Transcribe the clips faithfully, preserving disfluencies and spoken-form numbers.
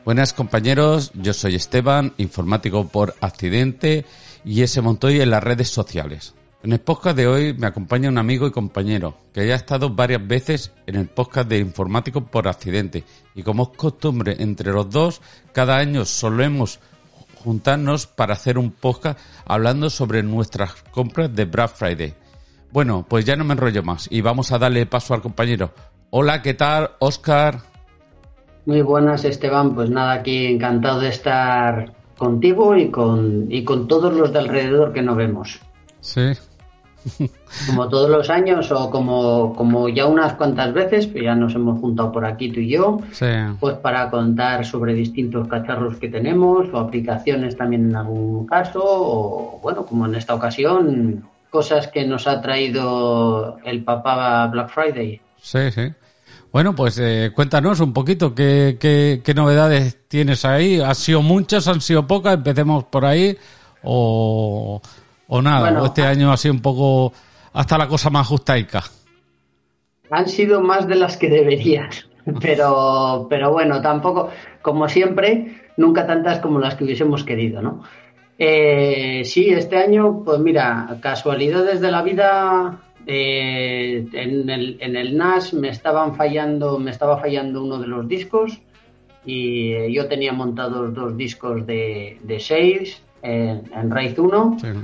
Buenas compañeros, yo soy Esteban, informático por accidente y ese Montoy en las redes sociales. En el podcast de hoy me acompaña un amigo y compañero que ya ha estado varias veces en el podcast de Informático por Accidente y como es costumbre entre los dos, cada año solemos juntarnos para hacer un podcast hablando sobre nuestras compras de Black Friday. Bueno, pues ya no me enrollo más y vamos a darle paso al compañero. Hola, ¿qué tal, Óscar? Muy buenas, Esteban. Pues nada, aquí encantado de estar contigo y con y con todos los de alrededor que nos vemos. Sí. Como todos los años o como, como ya unas cuantas veces, que ya nos hemos juntado por aquí tú y yo, Sí. pues para contar sobre distintos cacharros que tenemos o aplicaciones también en algún caso o, bueno, como en esta ocasión, cosas que nos ha traído el papá Black Friday. Sí, sí. Bueno, pues eh, cuéntanos un poquito qué, qué, qué novedades tienes ahí. ¿Han sido muchas? ¿Han sido pocas? Empecemos por ahí. O, o nada, Bueno, o este año ha sido un poco hasta la cosa más ajustaica. Han sido más de las que deberían, pero, pero bueno, tampoco, como siempre, nunca tantas como las que hubiésemos querido, ¿no? Eh, sí, este año, pues mira, casualidades de la vida, eh, en el, en el N A S me estaban fallando, me estaba fallando uno de los discos y eh, yo tenía montados dos discos de, de seis en, en RAID uno. Sí.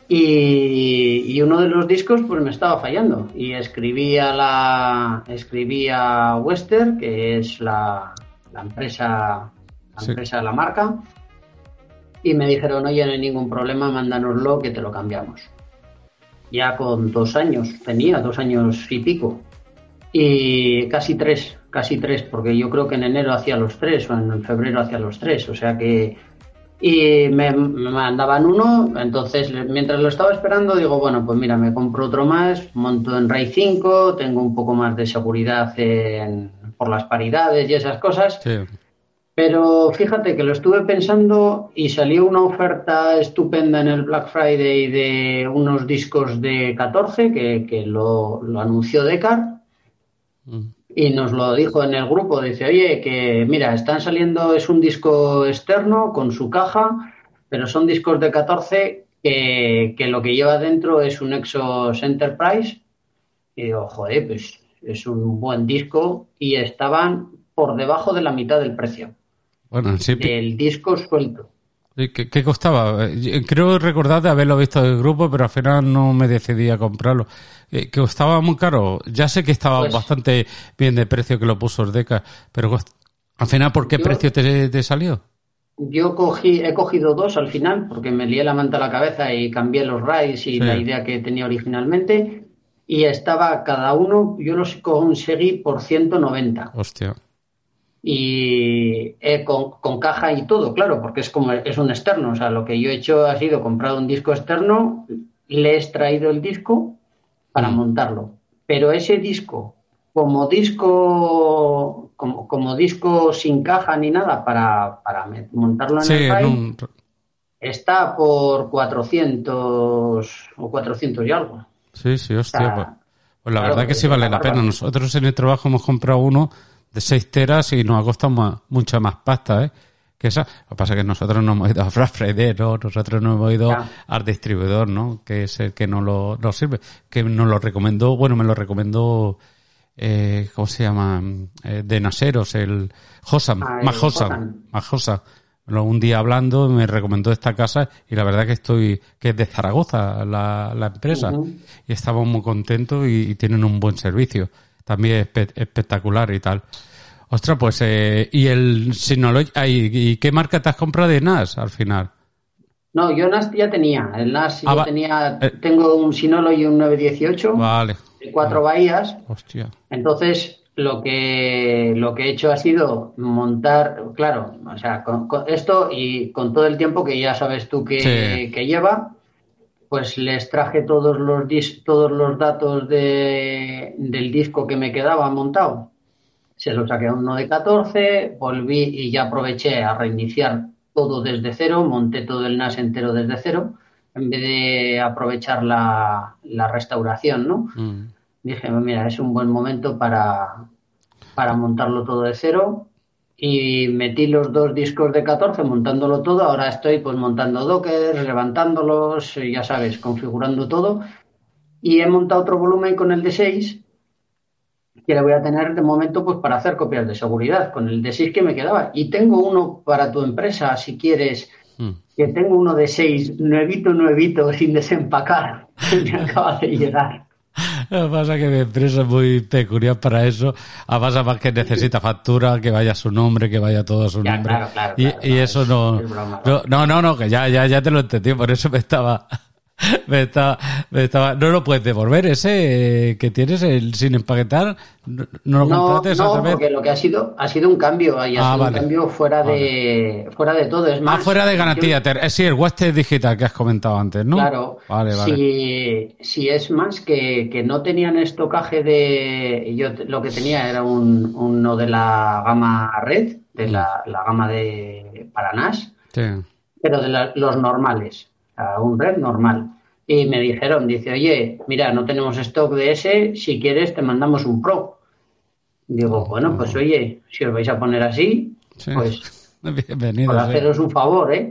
Y, y uno de los discos pues me estaba fallando y escribí a la escribí a Western, que es la, la empresa la Sí. empresa la marca, y me dijeron, oye, no hay ningún problema, mándanoslo que te lo cambiamos. Ya con dos años, tenía dos años y pico, y casi tres, casi tres, porque yo creo que en enero hacía los tres o en febrero hacía los tres, o sea que y me, me mandaban uno, entonces mientras lo estaba esperando digo, bueno, pues mira, me compro otro más, monto en RAID cinco, tengo un poco más de seguridad en, por las paridades y esas cosas, Sí. pero fíjate que lo estuve pensando y salió una oferta estupenda en el Black Friday de unos discos de catorce que, que lo, lo anunció Decar. Mm. Y nos lo dijo en el grupo, dice, oye, que mira, están saliendo, es un disco externo con su caja, pero son discos de catorce que, que lo que lleva dentro es un Exos Enterprise. Y digo, joder, pues es un buen disco y estaban por debajo de la mitad del precio Bueno, sí. del disco suelto. ¿Qué, qué costaba? Eh, Creo recordar de haberlo visto del grupo, pero al final no me decidí a comprarlo. Eh, ¿Que costaba muy caro? Ya sé que estaba Pues bastante bien de precio que lo puso Ordeca, pero cost- al final, ¿por qué yo, precio te, te salió? yo cogí, he cogido dos al final porque me lié la manta a la cabeza y cambié los RAIDs y Sí, la idea que tenía originalmente. Y estaba cada uno, yo los conseguí por ciento noventa. hostia. Y eh, con, con caja y todo, claro, porque es como es un externo. O sea, lo que yo he hecho ha sido comprar un disco externo, le he extraído el disco para Mm. montarlo. Pero ese disco, como disco, como, como disco sin caja ni nada, para, para montarlo en Sí, el en RAID, un... está por cuatrocientos o cuatrocientos y algo. O Sí, sí, hostia, pues, sea, pues la claro, verdad que es sí vale una la pena. barbaridad. Nosotros en el trabajo hemos comprado uno de seis teras y nos ha costado más- mucha más pasta, ¿eh? Que esa. Lo que pasa es que nosotros no hemos ido a Black Friday, ¿no? Nosotros no hemos ido Ya. al distribuidor, ¿no? Que es el que nos lo, nos sirve. Que nos lo recomendó, bueno, me lo recomendó, eh, ¿cómo se llama? Eh, de Naseros, el Hosam, Ah, el Mahosam, Hotan. Mahosa. Lo- Un día hablando me recomendó esta casa y la verdad que estoy, que es de Zaragoza la, la empresa Ujú. y estamos muy contentos y, y tienen un buen servicio. También espe- espectacular y tal. Ostras, pues, eh, ¿y el Synology, ay, y qué marca te has comprado de N A S al final? No, yo N A S ya tenía. El N A S Ah, yo va, tenía, eh, tengo un Synology, un nueve dieciocho vale, de vale. cuatro bahías. Hostia. Entonces, lo que, lo que he hecho ha sido montar, claro, o sea, con, con esto y con todo el tiempo que ya sabes tú Sí, que, que lleva, pues les traje todos los dis, todos los datos de, del disco que me quedaba montado. Se lo saqué a uno de catorce, volví y ya aproveché a reiniciar todo desde cero, monté todo el N A S entero desde cero, en vez de aprovechar la, la restauración, ¿no? mm, Dije, mira, es un buen momento para, para montarlo todo de cero y metí los dos discos de catorce montándolo todo. Ahora estoy pues montando Docker, levantándolos, ya sabes, configurando todo. Y he montado otro volumen con el de seis que le voy a tener de momento pues para hacer copias de seguridad con el de seis que me quedaba. Y tengo uno para tu empresa, si quieres, mm. que tengo uno de seis, nuevito, nuevito, sin desempacar, que me acaba de llegar. Lo que pasa es que mi empresa es muy peculiar para eso. Además, además que necesita factura, que vaya su nombre, que vaya todo a su ya, nombre. Claro, claro, y, claro, y claro, eso es, no, es broma, no... No, no, no, que ya, ya, ya te lo entendí. Por eso me estaba... Me estaba, me estaba, no lo puedes devolver ese eh, que tienes el sin empaquetar, no, no lo no, compraste no, otra vez. Porque lo que ha sido ha sido un cambio, y ha ah, sido vale. un cambio fuera vale. de fuera de todo, es más. Ah, fuera de garantía, yo, eh, sí, el huésped digital que has comentado antes, ¿no? Claro, vale, vale. Si, si es más que, que no tenían estocaje de, yo lo que tenía era un, uno de la gama Red, de la, la gama de para N A S, sí. pero de la, los normales, o sea, un Red normal. Y me dijeron, dice, oye, mira, no tenemos stock de ese, si quieres te mandamos un Pro. Digo, oh, bueno, pues oye, si os vais a poner así, sí. pues bienvenido. Por haceros sí. un favor, ¿eh?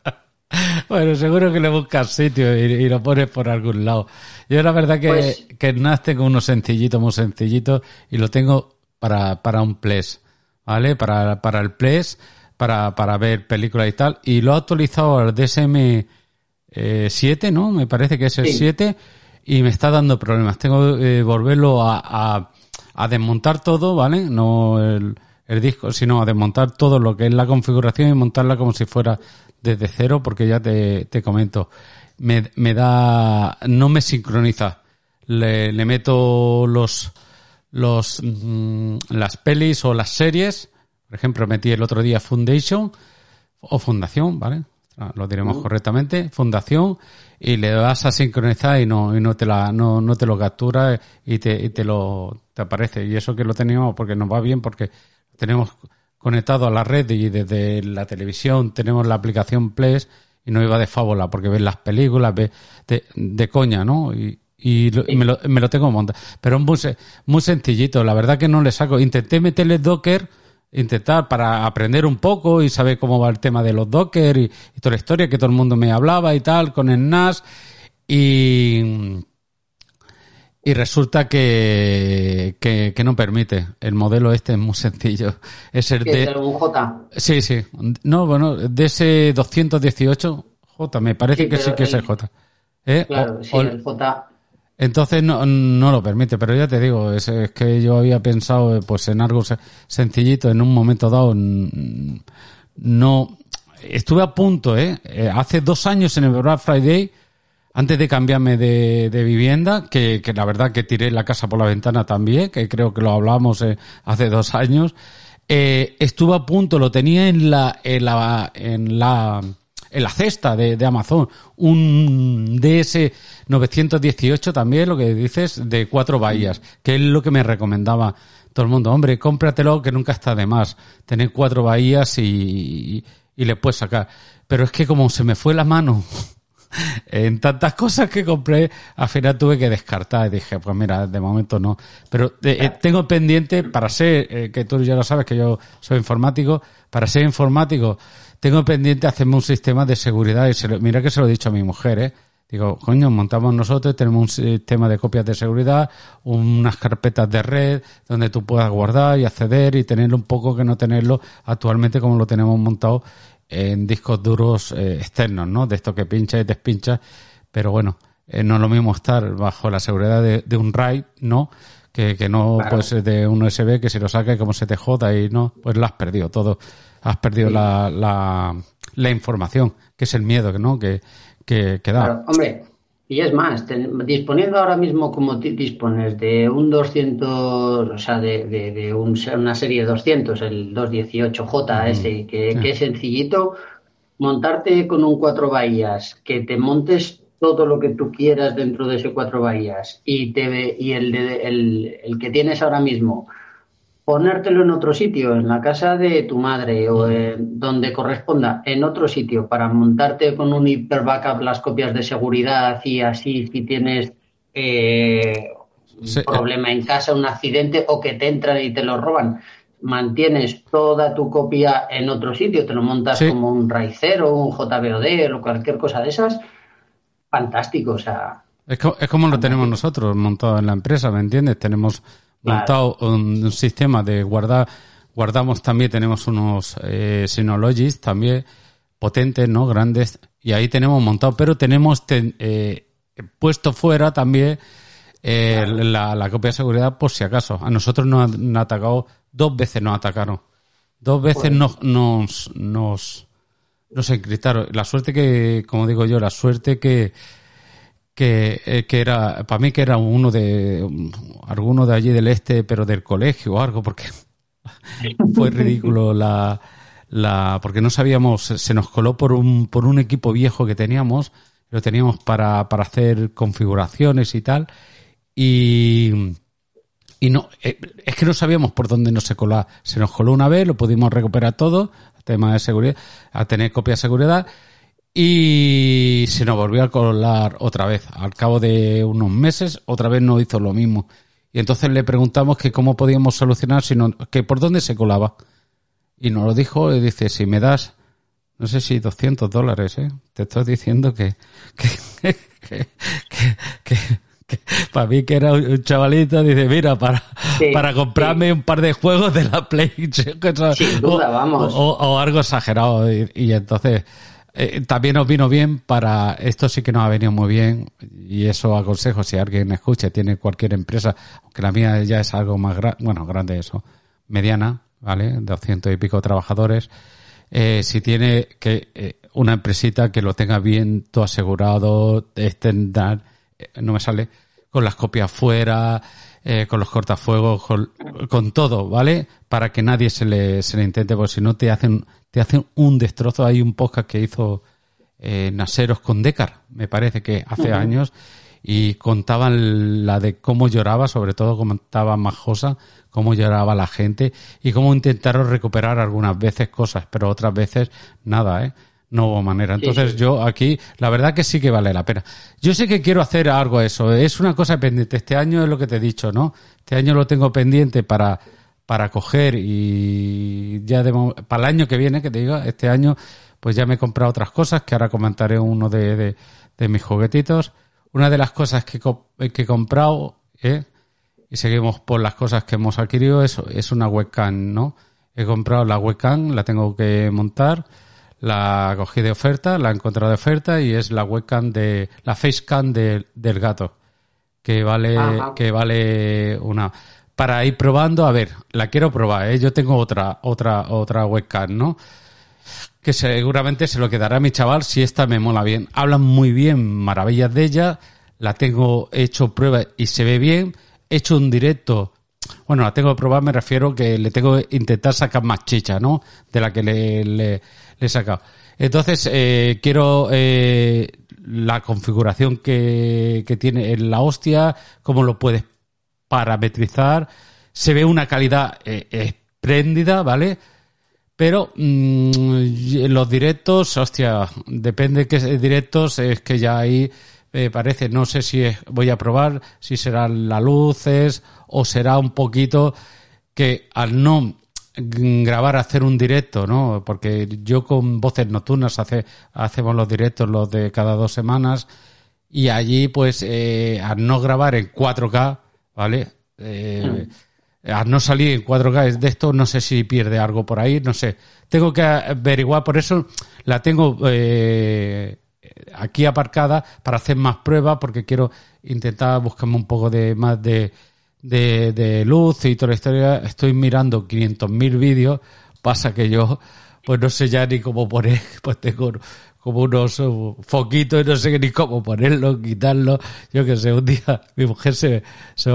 Bueno, seguro que le buscas sitio y, y lo pones por algún lado. Yo la verdad que, pues, que en N A S tengo unos sencillitos, muy sencillitos, y lo tengo para, para un Ples, ¿vale? Para, para el Ples, para, para ver películas y tal, y lo he actualizado al D S M siete, ¿no? Me parece que es el sí. siete, y me está dando problemas. Tengo que eh, volverlo a, a, a desmontar todo, ¿vale? No el, el disco, sino a desmontar todo lo que es la configuración y montarla como si fuera desde cero, porque ya te, te comento, me, me da, no me sincroniza. Le, le meto los, los, mmm, las pelis o las series. Por ejemplo, metí el otro día Foundation o Fundación, ¿vale? Lo diremos uh-huh. correctamente, Fundación, y le vas a sincronizar y no, y no te la, no, no te lo captura y te, y te lo, te aparece. Y eso que lo teníamos porque nos va bien, porque tenemos conectado a la red y desde la televisión tenemos la aplicación Ples y no iba de fábula porque ves las películas, ves de, de coña, ¿no? Y, y lo, me, lo, me lo tengo montado. Pero es muy, muy sencillito, la verdad que no le saco. Intenté meterle Docker, intentar para aprender un poco y saber cómo va el tema de los Docker y, y toda la historia que todo el mundo me hablaba y tal con el N A S y... Y resulta que, que, que no permite. El modelo este es muy sencillo. Es el ¿Qué de... es un J? Sí, sí. No, bueno, de ese doscientos dieciocho J, me parece sí, que sí que el... es el J. ¿Eh? Claro, o, sí, o... el J... Entonces no, no lo permite, pero ya te digo, es, es que yo había pensado pues en algo sencillito, en un momento dado no... Estuve a punto, ¿eh? Hace dos años en el Black Friday, antes de cambiarme de, de vivienda, que, que la verdad que tiré la casa por la ventana también, que creo que lo hablamos eh, hace dos años, eh, estuve a punto, lo tenía en la, en la, en la, en la cesta de, de Amazon, un D S novecientos dieciocho también, lo que dices, de cuatro bahías, que es lo que me recomendaba todo el mundo. Hombre, cómpratelo que nunca está de más, tener cuatro bahías y, y, y le puedes sacar. Pero es que como se me fue la mano en tantas cosas que compré, al final tuve que descartar y dije, pues mira, de momento no. Pero eh, tengo pendiente, para ser, eh, que tú ya lo sabes que yo soy informático, para ser informático, tengo pendiente hacerme un sistema de seguridad y se lo, mira que se lo he dicho a mi mujer, ¿eh? Digo, coño, montamos nosotros, tenemos un sistema de copias de seguridad, unas carpetas de red donde tú puedas guardar y acceder y tenerlo un poco que no tenerlo actualmente como lo tenemos montado en discos duros eh, externos, ¿no? De esto que pinchas y despinchas, pero bueno, eh, no es lo mismo estar bajo la seguridad de, de un RAID, ¿no? Que, que no, claro. Pues de un U S B que si lo saca y como se te joda y no, pues lo has perdido todo. Has perdido sí. la, la, la información, que es el miedo, ¿no? Que, que, que da. Claro, hombre, y es más, ten, disponiendo ahora mismo como t- dispones de un doscientos, o sea, de, de, de un, una serie doscientos, el doscientos dieciocho J ese, que, sí. que es sencillito, montarte con un cuatro bahías, que te montes todo lo que tú quieras dentro de ese cuatro bahías y, te, y el, de, el, el que tienes ahora mismo, ponértelo en otro sitio, en la casa de tu madre o en donde corresponda, en otro sitio, para montarte con un hiper backup las copias de seguridad y así si tienes eh, un sí. problema en casa, un accidente o que te entran y te lo roban. mantienes toda tu copia en otro sitio, te lo montas Sí. como un RAID cero, un J B O D o cualquier cosa de esas, fantástico, o sea, Es, co- es como lo tenemos fantástico. nosotros montado en la empresa, ¿me entiendes? Tenemos Claro, montado un, un sistema de guardar, guardamos también, tenemos unos eh, Synologis también potentes, ¿no? Grandes, y ahí tenemos montado, pero tenemos ten- eh, puesto fuera también eh, claro. la, la copia de seguridad por si acaso. A nosotros nos han atacado, dos veces nos atacaron, dos veces Joder. nos, nos, nos, nos encriptaron. La suerte que, como digo yo, la suerte que que, eh, que era, para mí que era uno de, um, alguno de allí del este, pero del colegio o algo, porque fue ridículo la, la, porque no sabíamos, se nos coló por un, por un equipo viejo que teníamos, lo teníamos para, para hacer configuraciones y tal, y, y no, eh, es que no sabíamos por dónde nos se colaba. Se nos coló una vez, lo pudimos recuperar todo, tema de seguridad, a tener copia de seguridad, y se nos volvió a colar otra vez. Al cabo de unos meses, otra vez nos hizo lo mismo. Y entonces le preguntamos que cómo podíamos solucionar, si no, que por dónde se colaba. Y nos lo dijo, y dice, si me das, no sé si doscientos dólares, ¿eh? Te estoy diciendo que, que, que, que, que, que para mí que era un chavalito, dice, mira, para, Sí, para comprarme sí, un par de juegos de la PlayStation, que eso- sin o, duda, vamos. o, o algo exagerado. Y, y entonces, eh, también nos vino bien para, esto sí que nos ha venido muy bien, y eso aconsejo si alguien escucha, tiene cualquier empresa, aunque la mía ya es algo más grande, bueno, grande eso, mediana, ¿vale? doscientos y pico trabajadores. Eh, si tiene que eh, una empresita que lo tenga bien todo asegurado, extender, eh, no me sale, con las copias fuera, eh, con los cortafuegos, con, con todo, ¿vale? Para que nadie se le, se le intente, porque si no te hacen, te hacen un destrozo. Hay un podcast que hizo eh, Naseros con Decar, me parece que hace Uh-huh. años, y contaban la de cómo lloraba, sobre todo comentaba Majosa, cómo lloraba la gente y cómo intentaron recuperar algunas veces cosas, pero otras veces nada, ¿eh? No hubo manera. Sí, Entonces sí. yo aquí, la verdad que sí que vale la pena. Yo sé que quiero hacer algo eso, es una cosa pendiente. Este año es lo que te he dicho, ¿no? Este año lo tengo pendiente para, para coger y ya de, mo- para el año que viene, que te diga, este año pues ya me he comprado otras cosas, que ahora comentaré uno de, de, de mis juguetitos. Una de las cosas que, co- que he comprado, ¿eh? Y seguimos por las cosas que hemos adquirido, es, es una webcam, ¿no? He comprado la webcam, la tengo que montar, la cogí de oferta, la he encontrado de oferta y es la webcam de, la facecam de, del gato, que vale, Ajá. que vale una, para ir probando, a ver, la quiero probar, ¿eh? Yo tengo otra, otra, otra webcam, ¿no? Que seguramente se lo quedará a mi chaval si esta me mola bien. Hablan muy bien, maravillas de ella, la tengo hecho prueba y se ve bien, he hecho un directo, bueno, la tengo que probar, me refiero que le tengo que intentar sacar más chicha, ¿no? De la que le, le, le he sacado. Entonces, eh, quiero eh, la configuración que, que tiene en la hostia, cómo lo puedes parametrizar, se ve una calidad eh, espléndida, ¿vale? Pero mmm, en los directos, hostia, depende de qué directos, es que ya ahí eh, parece, no sé si es, voy a probar, si serán las luces o será un poquito que al no grabar, hacer un directo, ¿no? Porque yo con Voces Nocturnas hace, hacemos los directos los de cada dos semanas y allí pues eh, al no grabar en cuatro K, ¿vale? Eh, Mm. Al no salir en cuatro K de esto, no sé si pierde algo por ahí, no sé. Tengo que averiguar, por eso la tengo eh, aquí aparcada para hacer más pruebas, porque quiero intentar buscarme un poco de más de, de, de luz y toda la historia. Estoy mirando quinientos mil vídeos, pasa que yo pues no sé ya ni cómo poner, pues tengo como unos uh, foquitos y no sé ni cómo ponerlo, quitarlo, yo que sé, un día mi mujer se... se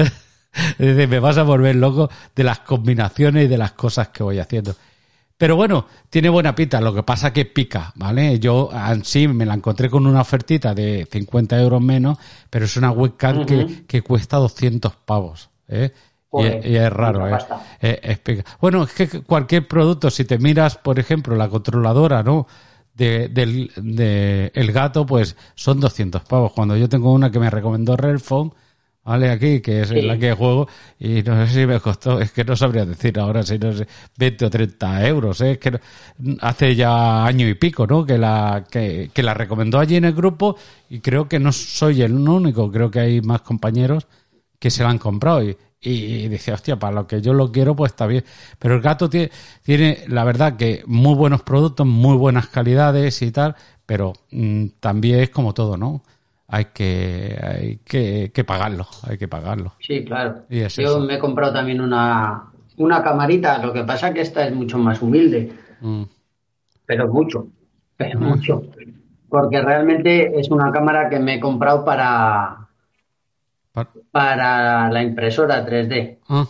Dice, me vas a volver loco de las combinaciones y de las cosas que voy haciendo. Pero bueno, tiene buena pinta, lo que pasa que pica, ¿vale? Yo en sí me la encontré con una ofertita de cincuenta euros menos, pero es una webcam Uh-huh. que, que cuesta doscientos pavos, ¿eh? Y, es, y es raro, ¿eh? Es, es pica. Bueno, es que cualquier producto, si te miras, por ejemplo, la controladora, ¿no? De, del de el gato, pues son doscientos pavos. Cuando yo tengo una que me recomendó Redphone, ¿vale? Aquí, que es Sí. la que juego, y no sé si me costó, es que no sabría decir ahora si no sé, veinte o treinta euros, ¿eh? Es que no- hace ya año y pico, ¿no? Que la, que, que la recomendó allí en el grupo, y creo que no soy el único, creo que hay más compañeros que se la han comprado, y, y dice, hostia, para lo que yo lo quiero, pues está bien. Pero el gato tiene, tiene, la verdad, que muy buenos productos, muy buenas calidades y tal, pero mm, también es como todo, ¿no? Hay que, hay que, que pagarlo, hay que pagarlo. Sí, claro. Y es Yo eso. me he comprado también una, una camarita, lo que pasa que esta es mucho más humilde, Mm. pero mucho, pero Ah, mucho. Porque realmente es una cámara que me he comprado para, pa- para la impresora tres D. ah,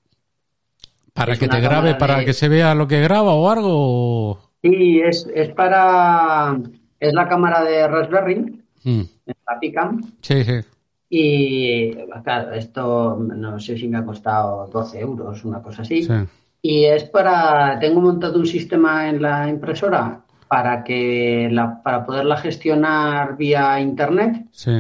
para Es que te una grabe, cámara para que de... se vea lo que graba o algo. Sí, es, es para... Es la cámara de Raspberry, Mm. la Picam. Sí, sí, Y claro, esto no sé si me ha costado doce euros, una cosa sí, así. Y es para, tengo montado un sistema en la impresora para que la, para poderla gestionar vía internet. sí.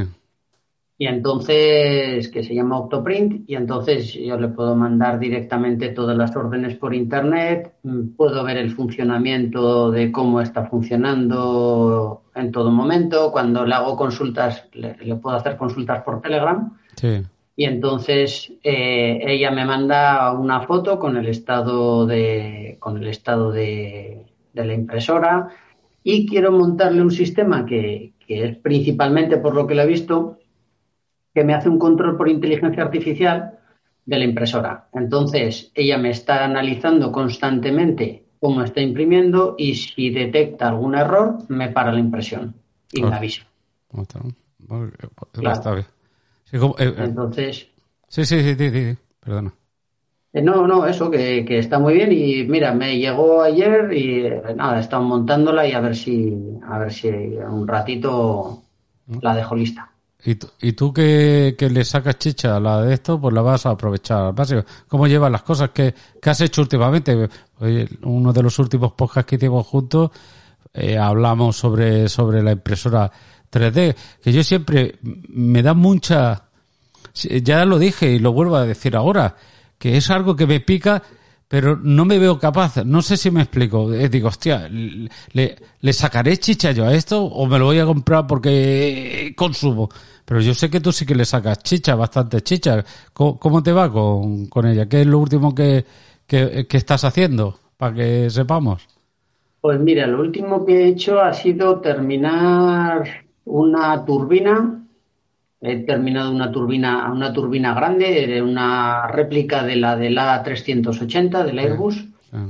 Y entonces, que se llama Octoprint, y entonces yo le puedo mandar directamente todas las órdenes por internet, mm, puedo ver el funcionamiento de cómo está funcionando en todo momento. Cuando le hago consultas, le, le puedo hacer consultas por Telegram, Sí. y entonces eh, ella me manda una foto con el estado de, con el estado de, de la impresora, y quiero montarle un sistema que, que es principalmente por lo que lo he visto, que me hace un control por inteligencia artificial de la impresora. Entonces, ella me está analizando constantemente cómo está imprimiendo, y si detecta algún error, me para la impresión y me Oh, avisa. está, pues, Claro. está bien. Sí, como- eh, eh, Entonces, sí, sí, sí, sí, sí, sí, perdona. eh, no, no, eso, que, que está muy bien. Y mira, me llegó ayer y eh, nada, he estado montándola, y a ver si, a ver si en un ratito la dejo lista. ¿Y tú, y tú que, que le sacas chicha a la de esto, pues la vas a aprovechar al máximo? ¿Cómo llevas las cosas? ¿Qué, qué has hecho últimamente? Oye, uno de los últimos podcasts que hicimos juntos, eh, hablamos sobre, sobre la impresora tres D, que yo siempre me da mucha... Ya lo dije y lo vuelvo a decir ahora, que es algo que me pica, pero no me veo capaz. No sé si me explico. Eh, Digo, hostia, ¿le, le sacaré chicha yo a esto o me lo voy a comprar porque consumo? Pero yo sé que tú sí que le sacas chicha, bastante chicha. ¿Cómo, cómo te va con, con ella? ¿Qué es lo último que, que, que estás haciendo? Para que sepamos. Pues mira, lo último que he hecho ha sido terminar una turbina. He terminado una turbina, una turbina grande, de una réplica de la del A trescientos ochenta del Sí, Airbus, sí.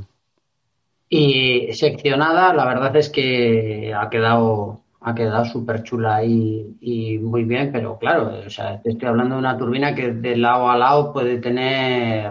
y seccionada. La verdad es que ha quedado, ha quedado súper chula y, y muy bien, pero claro, o sea, te estoy hablando de una turbina que de lado a lado puede tener,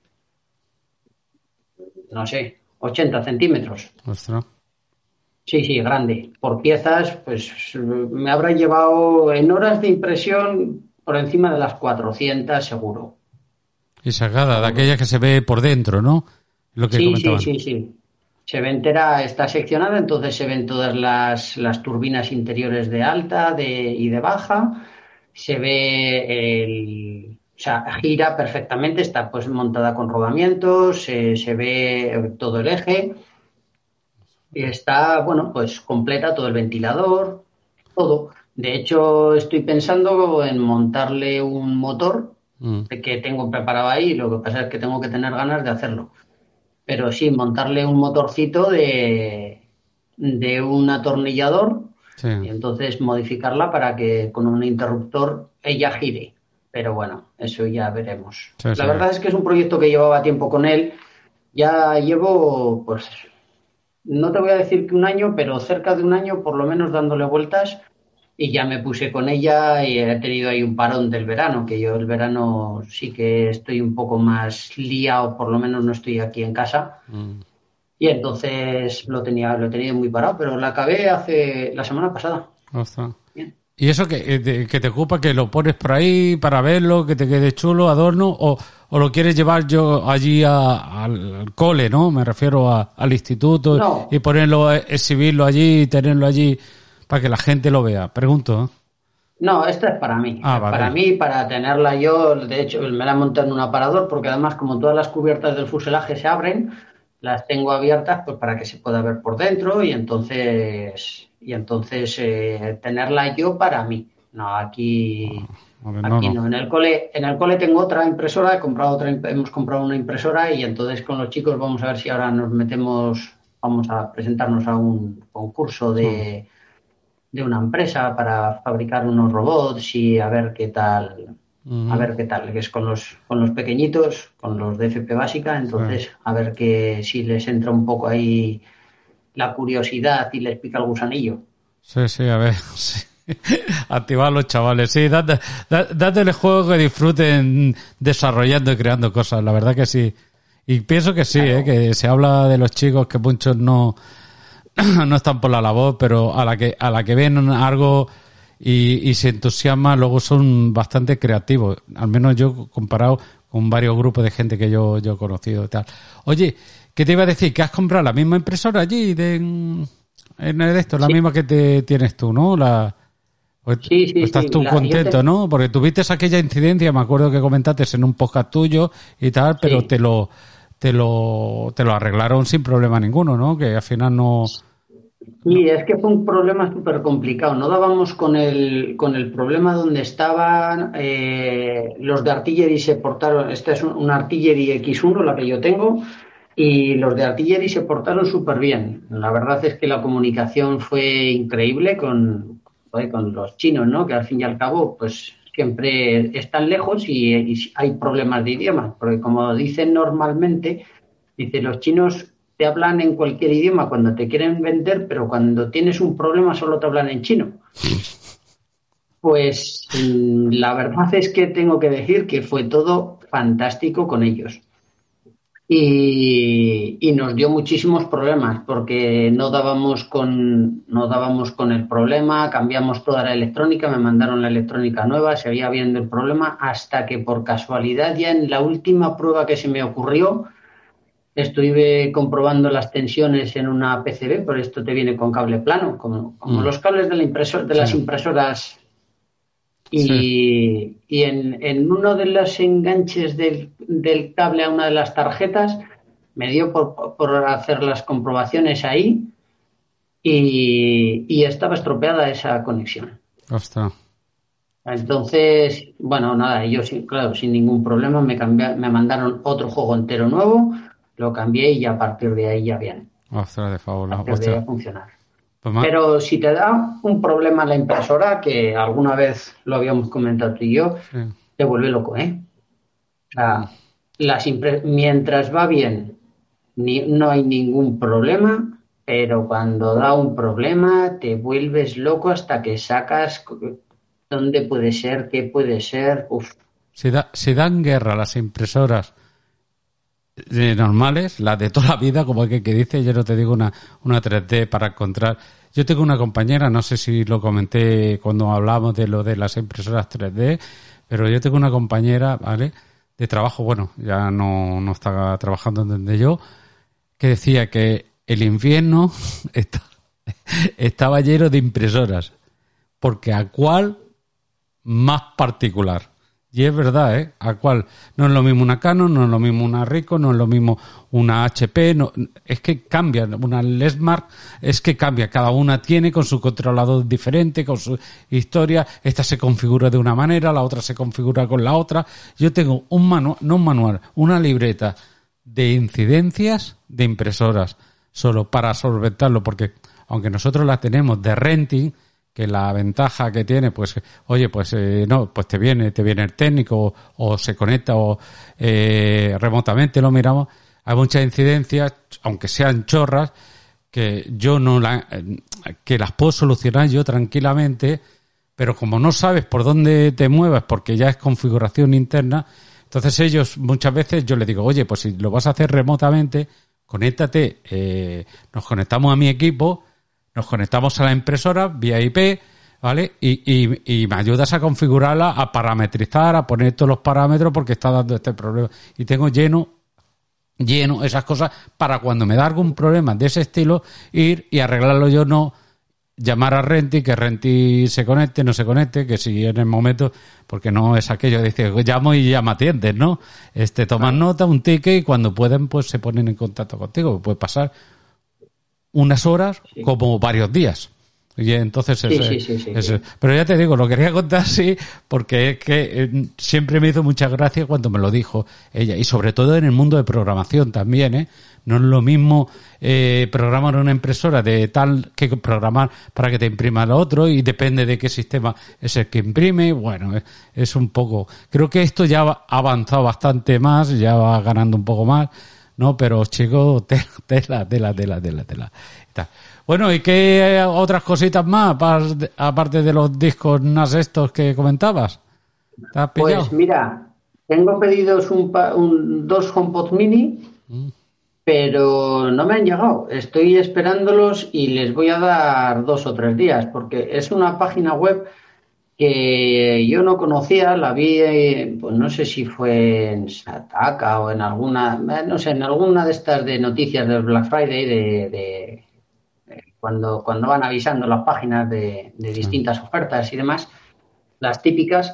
no sé, ochenta centímetros. Ostras. Sí, sí, grande. Por piezas, pues me habrá llevado en horas de impresión por encima de las cuatrocientas seguro. Y sacada, de Seguro. aquella que se ve por dentro, ¿no? Lo que Sí, sí, comentaban. sí, sí. Se ve entera, está seccionada, entonces se ven todas las, las turbinas interiores de alta de, y de baja. Se ve el... O sea, gira perfectamente, está pues montada con rodamientos, se, se ve todo el eje. Y está, bueno, pues completa todo el ventilador, todo. De hecho, estoy pensando en montarle un motor Mm. que tengo preparado ahí. Lo que pasa es que tengo que tener ganas de hacerlo. Pero sí, montarle un motorcito de, de un atornillador, Sí, y entonces modificarla para que con un interruptor ella gire. Pero bueno, eso ya veremos. sí, La sí. verdad es que es un proyecto que llevaba tiempo con él. Ya llevo, pues, no te voy a decir que un año, pero cerca de un año por lo menos dándole vueltas, y ya me puse con ella y he tenido ahí un parón del verano, que yo el verano sí que estoy un poco más liado, por lo menos no estoy aquí en casa, Mm. y entonces lo tenía, lo he tenido muy parado, pero la acabé hace la semana pasada. Ostras. Bien. ¿Y eso que, eh, te- que te ocupa, que lo pones por ahí para verlo, que te quede chulo, adorno, o, o lo quieres llevar yo allí a- al, al cole, ¿no? Me refiero a- al instituto No, y ponerlo, eh, exhibirlo allí y tenerlo allí para que la gente lo vea. Pregunto, ¿eh? No, esta es para mí. Ah, vale. Para mí, para tenerla yo, de hecho, me la he montado en un aparador porque además como todas las cubiertas del fuselaje se abren, las tengo abiertas pues para que se pueda ver por dentro y entonces y entonces eh, tenerla yo para mí. No, aquí A ver, no, aquí no. no. En el cole, en el cole tengo otra impresora, he comprado otra, imp- hemos comprado una impresora y entonces con los chicos vamos a ver si ahora nos metemos, vamos a presentarnos a un concurso Hmm. de de una empresa para fabricar unos robots y a ver qué tal, a Ujú. ver qué tal, que es con los, con los pequeñitos, con los de F P básica, Sí, entonces a ver que si les entra un poco ahí la curiosidad y les pica el gusanillo. sí, sí, a ver. Sí. Activar a los chavales, sí, date, da- dátele juego que disfruten desarrollando y creando cosas, la verdad que sí. Y pienso que sí, ¿eh? Claro. Que se habla de los chicos que muchos no, no están por la labor, pero a la que, a la que ven algo y, y se entusiasma, luego son bastante creativos. Al menos yo comparado con varios grupos de gente que yo, yo he conocido y tal. Oye, ¿qué te iba a decir? ¿Que has comprado la misma impresora allí de, en, en el de esto? La Sí, misma que te tienes tú, ¿no? La, pues, sí, pues sí, estás sí. tú La- yo contento, te- ¿no? Porque tuviste aquella incidencia, me acuerdo que comentaste en un podcast tuyo y tal, pero sí. te lo, te lo, te lo arreglaron sin problema ninguno, ¿no? Que al final no, no. Sí, es que fue un problema súper complicado. No dábamos con el, con el problema donde estaban eh, los de Artillery se portaron. Esta es un- una Artillery X uno, la que yo tengo, y los de Artillery se portaron súper bien. La verdad es que la comunicación fue increíble con, joder, con los chinos, ¿no? Que al fin y al cabo, pues siempre están lejos y, y hay problemas de idioma. Porque como dicen normalmente, dice, los chinos te hablan en cualquier idioma cuando te quieren vender, pero cuando tienes un problema solo te hablan en chino. Pues mm, la verdad es que tengo que decir que fue todo fantástico con ellos. Y, y nos dio muchísimos problemas porque no dábamos con, no dábamos con el problema, cambiamos toda la electrónica, me mandaron la electrónica nueva, seguía viendo el problema hasta que por casualidad ya en la última prueba que se me ocurrió, estuve comprobando las tensiones en una P C B, por esto te viene con cable plano, como, como Mm, los cables de, la impresor, de sí, las impresoras. sí. Y, y en, en, uno de los enganches del, del, cable a una de las tarjetas me dio por, por hacer las comprobaciones ahí y, y estaba estropeada esa conexión. Ostras. Entonces, bueno, nada, ellos, claro, sin ningún problema me, cambié, me mandaron otro juego entero nuevo, lo cambié y a partir de ahí ya bien. Ostras, de A fábula. partir de ahí Ostras. a funcionar. Pues ma- Pero si te da un problema la impresora, que alguna vez lo habíamos comentado tú y yo, sí. te vuelve loco, ¿eh? O Mm. sea, las impre- mientras va bien, ni- no hay ningún problema, pero cuando da un problema, te vuelves loco hasta que sacas c- dónde puede ser, qué puede ser. Uf, Si, da, si dan guerra las impresoras eh, normales, las de toda la vida, como el que, que dice, yo no te digo una, una tres D para encontrar. Yo tengo una compañera, no sé si lo comenté cuando hablamos de lo de las impresoras tres D, pero yo tengo una compañera, ¿vale? De trabajo, bueno, ya no, no está trabajando donde yo, que decía que el infierno está, estaba lleno de impresoras, porque a cuál más particular. Y es verdad, ¿eh? A cuál. No es lo mismo una Canon, no es lo mismo una Ricoh, no es lo mismo una H P, no, es que cambia. Una Lensmark es que cambia. Cada una tiene con su controlador diferente, con su historia. Esta se configura de una manera, la otra se configura con la otra. Yo tengo un manual, no un manual, una libreta de incidencias de impresoras, solo para solventarlo, porque aunque nosotros la tenemos de renting, que la ventaja que tiene, pues, oye, pues eh, no, pues te viene, te viene el técnico o, o se conecta o eh, remotamente lo miramos. Hay muchas incidencias, aunque sean chorras, que yo no la, que las puedo solucionar yo tranquilamente, pero como no sabes por dónde te mueves, porque ya es configuración interna, entonces ellos muchas veces yo les digo, oye, pues si lo vas a hacer remotamente, conéctate, eh, nos conectamos a mi equipo, nos conectamos a la impresora vía I P, ¿vale? Y, y, y me ayudas a configurarla, a parametrizar, a poner todos los parámetros porque está dando este problema. Y tengo lleno, lleno esas cosas para cuando me da algún problema de ese estilo, ir y arreglarlo yo, no llamar a Renty, que Renty se conecte, no se conecte, que si en el momento, porque no es aquello de decir, llamo y ya me atiendes, ¿no? Este, toman claro. nota, un ticket, y cuando pueden, pues se ponen en contacto contigo. Puede pasar unas horas sí. como varios días. Y entonces, sí, ese, sí, sí, sí, ese, sí. Pero ya te digo, lo quería contar sí, porque es que eh, siempre me hizo mucha gracia cuando me lo dijo ella, y sobre todo en el mundo de programación también, ¿eh? No es lo mismo eh, programar una impresora de tal que programar para que te imprima lo otro, y depende de qué sistema es el que imprime. Bueno, es, es un poco... Creo que esto ya ha avanzado bastante más, ya va ganando un poco más, ¿no? Pero chicos, tela, tela, tela, tela, tela. Bueno, ¿y qué otras cositas más, aparte de los discos N A S estos que comentabas? ¿Te has pillado? Pues mira, tengo pedidos un, un dos HomePod Mini, mm. pero no me han llegado. Estoy esperándolos y les voy a dar dos o tres días, porque es una página web que yo no conocía, la vi, pues no sé si fue en Sataka o en alguna, no sé, en alguna de estas de noticias del Black Friday, de... de Cuando, cuando van avisando las páginas de, de distintas sí. ofertas y demás, las típicas,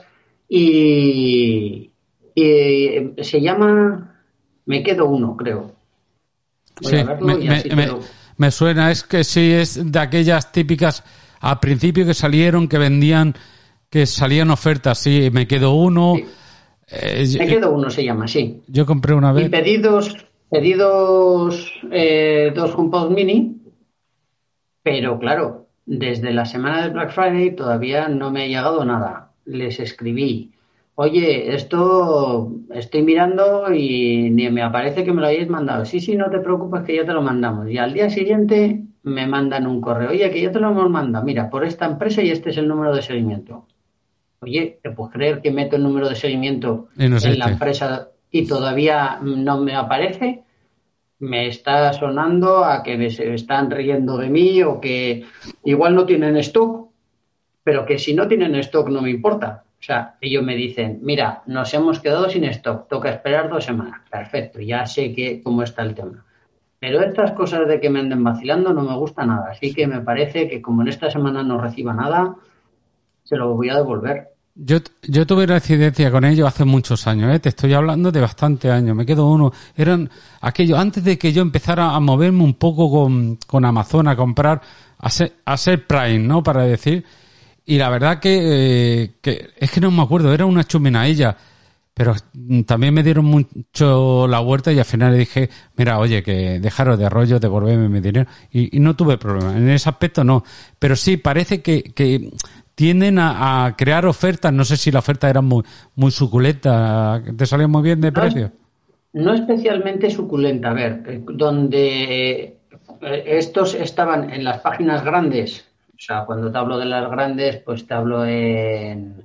y, y se llama Me Quedo Uno, creo. Voy sí, a verlo me, y así me, lo... me suena, es que sí, es de aquellas típicas al principio que salieron, que vendían, que salían ofertas, sí, Me Quedo Uno. Sí. Eh, Me Quedo Uno se llama, sí. Yo compré una vez. Y pedidos, pedidos eh, dos HomePod Mini. Pero claro, desde la semana del Black Friday todavía no me ha llegado nada. Les escribí, oye, esto estoy mirando y ni me aparece que me lo hayáis mandado. Sí, sí, no te preocupes que ya te lo mandamos. Y al día siguiente me mandan un correo, oye, que ya te lo hemos mandado, mira, por esta empresa y este es el número de seguimiento. Oye, ¿te puedes creer que meto el número de seguimiento no sé en la empresa y todavía no me aparece? Me está sonando a que se están riendo de mí, o que igual no tienen stock, pero que si no tienen stock no me importa. O sea, ellos me dicen, mira, nos hemos quedado sin stock, toca esperar dos semanas. Perfecto, ya sé que cómo está el tema. Pero estas cosas de que me anden vacilando no me gusta nada. Así que me parece que como en esta semana no reciba nada, se lo voy a devolver. Yo, yo tuve una incidencia con ellos hace muchos años, ¿eh? Te estoy hablando de bastante años. Me quedo uno. Eran aquellos, antes de que yo empezara a moverme un poco con, con Amazon, a comprar, a ser, a ser Prime, ¿no? Para decir. Y la verdad que, eh, que es que no me acuerdo, era una chuminailla. Pero también me dieron mucho la vuelta y al final le dije, mira, oye, que dejaros de rollo, devolverme mi dinero. Y, y no tuve problema. En ese aspecto no. Pero sí, parece que, que tienden a, a crear ofertas. No sé si la oferta era muy muy suculenta. ¿Te salió muy bien de no, precio? No especialmente suculenta. A ver, donde estos estaban en las páginas grandes, o sea, cuando te hablo de las grandes, pues te hablo en,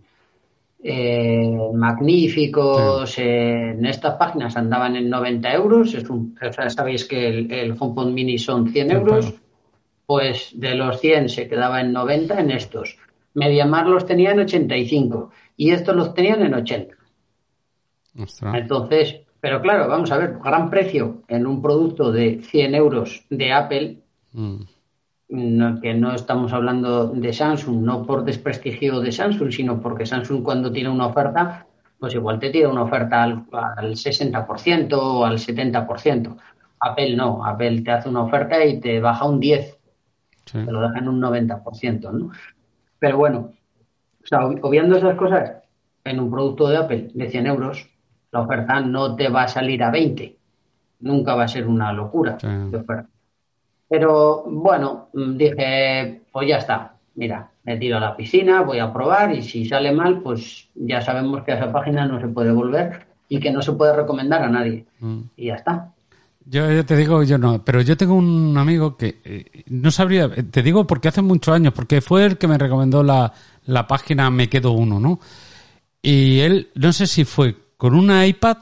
en Magníficos, sí. En estas páginas andaban en noventa euros. Es un, o sea, sabéis que el, el HomePod Mini son cien euros. Pues de los cien se quedaba en noventa en estos. MediaMarkt los tenía en ochenta y cinco y estos los tenían en ochenta. Ostras. Entonces, pero claro, vamos a ver, gran precio en un producto de cien euros de Apple, mm. no, que no estamos hablando de Samsung, no por desprestigio de Samsung, sino porque Samsung cuando tiene una oferta, pues igual te tira una oferta al, al sesenta por ciento o al setenta por ciento. Apple no, Apple te hace una oferta y te baja un diez por ciento, sí. Te lo deja en un noventa por ciento, ¿no? Pero bueno, o sea, obviando esas cosas, en un producto de Apple de cien euros, la oferta no te va a salir a veinte. Nunca va a ser una locura sí. de oferta. Pero bueno, dije, pues ya está. Mira, me tiro a la piscina, voy a probar y si sale mal, pues ya sabemos que a esa página no se puede volver y que no se puede recomendar a nadie. Mm. Y ya está. Yo, yo te digo, yo no, pero yo tengo un amigo que eh, no sabría, te digo porque hace muchos años, porque fue el que me recomendó la, la página Me Quedo Uno, ¿no? Y él, no sé si fue con una iPad,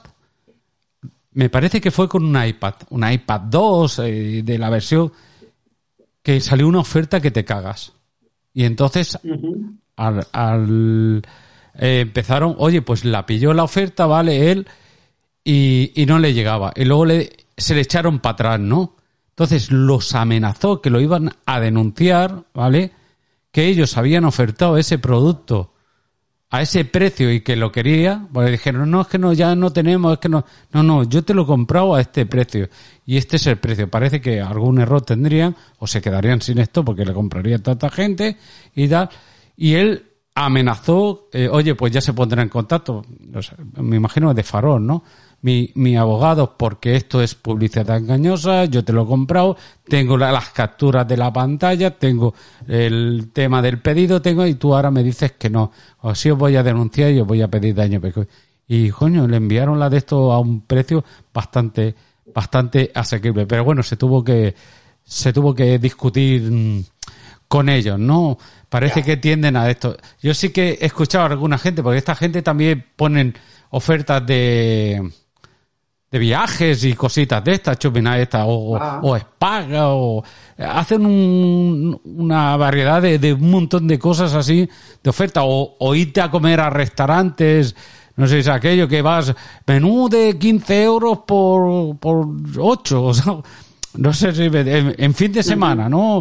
me parece que fue con una iPad, una iPad dos eh, de la versión que salió una oferta que te cagas. Y entonces, uh-huh. al, al eh, empezaron, oye, pues la pilló la oferta, vale, él, y, y no le llegaba. Y luego le se le echaron para atrás, ¿no? Entonces los amenazó que lo iban a denunciar, ¿vale? que ellos habían ofertado ese producto a ese precio y que lo quería, porque dijeron, no, es que no, ya no tenemos, es que no, no, no, yo te lo he comprado a este precio y este es el precio. Parece que algún error tendrían o se quedarían sin esto porque le compraría tanta gente y tal. Y él amenazó, eh, oye, pues ya se pondrá en contacto, o sea, me imagino de Farol, ¿no? Mi, mi abogado, porque esto es publicidad engañosa, yo te lo he comprado, tengo la, las capturas de la pantalla, tengo el tema del pedido, tengo y tú ahora me dices que no. O si os voy a denunciar y os voy a pedir daño. Y, coño, le enviaron la de esto a un precio bastante bastante asequible. Pero bueno, se tuvo que se tuvo que discutir mmm, con ellos, ¿no? Parece que tienden a esto. Yo sí que he escuchado a alguna gente, porque esta gente también ponen ofertas de... de viajes y cositas de estas, chupinas estas, o, ah. o espaga, o hacen un, una variedad de, de un montón de cosas así, de oferta, o, o irte a comer a restaurantes, no sé si es aquello que vas, menú de quince euros por, por ocho, o sea, no sé si, en, en fin de semana, ¿no?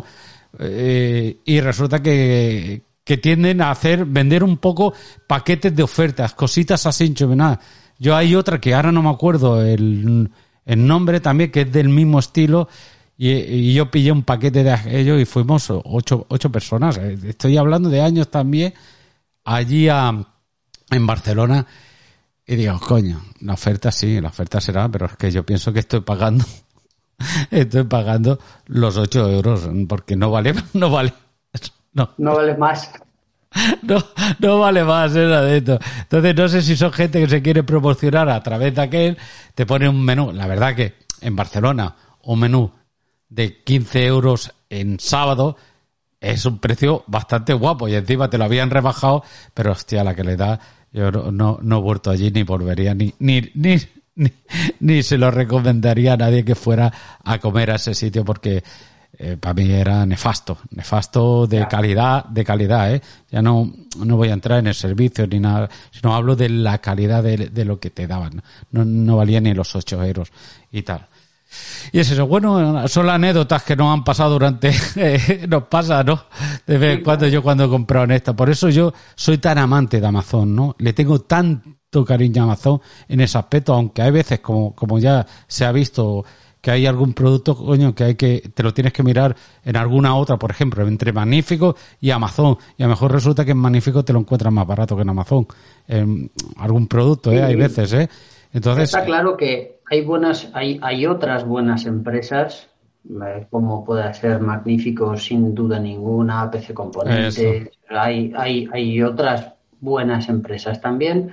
Eh, y resulta que, que tienden a hacer, vender un poco paquetes de ofertas, cositas así, chupinas. Yo hay otra que ahora no me acuerdo el, el nombre también, que es del mismo estilo, y, y yo pillé un paquete de ellos y fuimos ocho, ocho personas. Estoy hablando de años también, allí a, en Barcelona, y digo, coño, la oferta sí, la oferta será, pero es que yo pienso que estoy pagando, estoy pagando los ocho euros, porque no vale, no vale, no. No vale más. No, no vale más era de esto. Entonces no sé si son gente que se quiere promocionar a través de aquel, te pone un menú. La verdad que en Barcelona un menú de quince euros en sábado es un precio bastante guapo y encima te lo habían rebajado, pero hostia, la que le da, yo no, no, no he vuelto allí ni volvería ni, ni, ni, ni, ni se lo recomendaría a nadie que fuera a comer a ese sitio porque Eh, para mí era nefasto, nefasto de calidad, de calidad, eh. Ya no, no voy a entrar en el servicio ni nada, sino hablo de la calidad de, de lo que te daban. No, no valía ni los ocho euros y tal. Y es eso, bueno, son las anécdotas que nos han pasado durante, eh, nos pasa, ¿no? De vez en cuando yo cuando he comprado en esta. Por eso yo soy tan amante de Amazon, ¿no? Le tengo tanto cariño a Amazon en ese aspecto, aunque hay veces, como, como ya se ha visto, que hay algún producto, coño, que hay que, te lo tienes que mirar en alguna otra, por ejemplo, entre Magnífico y Amazon. Y a lo mejor resulta que en Magnífico te lo encuentras más barato que en Amazon. Eh, algún producto, ¿eh? Hay veces, ¿eh? Entonces, está claro que hay buenas, hay, hay otras buenas empresas, eh, como puede ser Magnífico, sin duda ninguna, P C Componentes, hay, hay, hay otras buenas empresas también,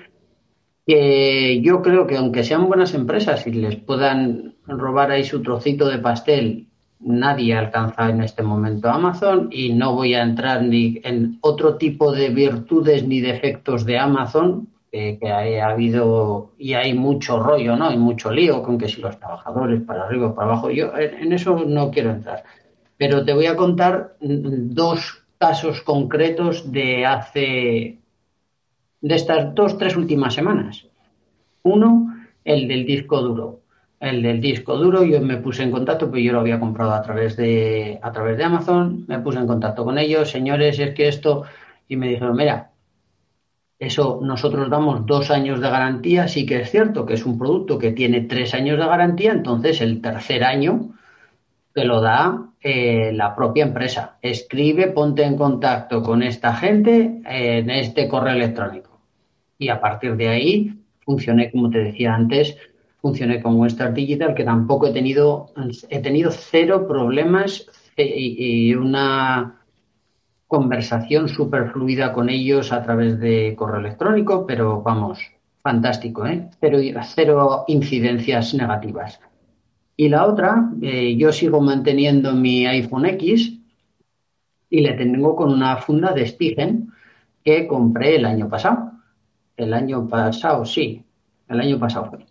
que yo creo que aunque sean buenas empresas y les puedan robar ahí su trocito de pastel, nadie alcanza en este momento a Amazon, y no voy a entrar ni en otro tipo de virtudes ni defectos de Amazon, eh, que hay, ha habido y hay mucho rollo, ¿no? Hay mucho lío con que si los trabajadores para arriba o para abajo. Yo en, en eso no quiero entrar. Pero te voy a contar dos casos concretos de hace... de estas dos, tres últimas semanas. Uno, el del disco duro. El del disco duro, yo me puse en contacto, pues yo lo había comprado a través de a través de Amazon, me puse en contacto con ellos, señores, es que esto, y me dijeron, mira, eso nosotros damos dos años de garantía, sí que es cierto que es un producto que tiene tres años de garantía, entonces el tercer año te lo da eh, la propia empresa. Escribe, ponte en contacto con esta gente eh, en este correo electrónico. Y a partir de ahí funcioné, como te decía antes, funcioné con Western Digital, que tampoco he tenido, he tenido cero problemas y, y una conversación súper fluida con ellos a través de correo electrónico, pero vamos, fantástico, ¿eh? Cero, cero incidencias negativas. Y la otra, eh, yo sigo manteniendo mi iPhone X y le tengo con una funda de Stigen que compré el año pasado. El año pasado, sí, el año pasado fue.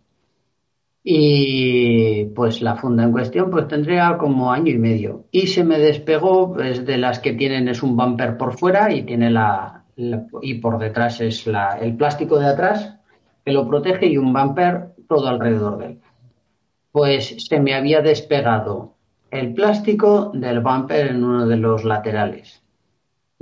Y pues la funda en cuestión pues tendría como año y medio. Y se me despegó, pues de las que tienen es un bumper por fuera y tiene la, la y por detrás es la, el plástico de atrás que lo protege y un bumper todo alrededor de él. Pues se me había despegado el plástico del bumper en uno de los laterales.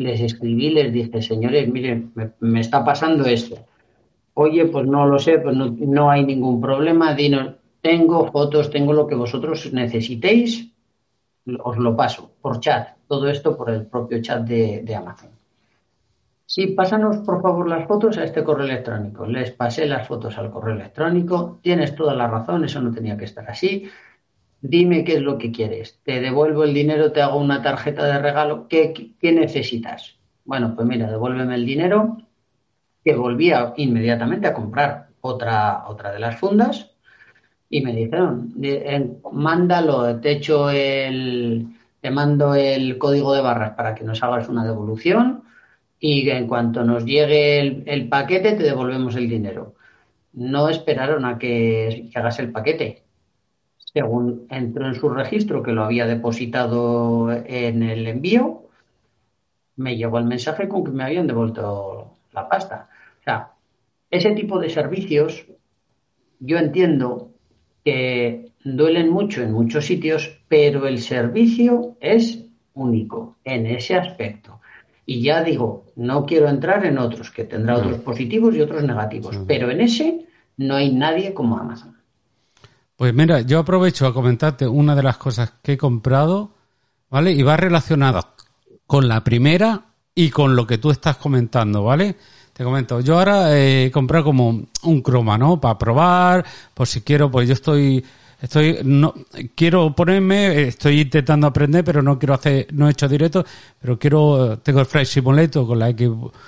les escribí, les dije, señores, miren, me, me está pasando esto. Oye, pues no lo sé, pues no, no hay ningún problema, dinos, tengo fotos, tengo lo que vosotros necesitéis, os lo paso por chat, todo esto por el propio chat de, de Amazon. Sí, pásanos por favor las fotos a este correo electrónico. Les pasé las fotos al correo electrónico, tienes toda la razón, eso no tenía que estar así. Dime qué es lo que quieres, te devuelvo el dinero, te hago una tarjeta de regalo, ¿qué, qué necesitas? Bueno, pues mira, devuélveme el dinero, que volvía inmediatamente a comprar otra, otra de las fundas y me dijeron, eh, mándalo, te echo el, te mando el código de barras para que nos hagas una devolución y en cuanto nos llegue el, el paquete te devolvemos el dinero. No esperaron a que, que hagas el paquete. Según entró en su registro que lo había depositado en el envío, me llegó el mensaje con que me habían devuelto la pasta. O sea, ese tipo de servicios yo entiendo que duelen mucho en muchos sitios, pero el servicio es único en ese aspecto. Y ya digo, no quiero entrar en otros, que tendrá otros positivos y otros negativos, sí. Pero en ese no hay nadie como Amazon. Pues mira, yo aprovecho a comentarte una de las cosas que he comprado, ¿vale? Y va relacionada con la primera y con lo que tú estás comentando, ¿vale? Te comento, yo ahora he comprado como un croma, ¿no? Para probar, por si quiero, pues yo estoy, estoy, no, quiero ponerme, estoy intentando aprender, pero no quiero hacer, no he hecho directo, pero quiero, tengo el Flight Simulator con la X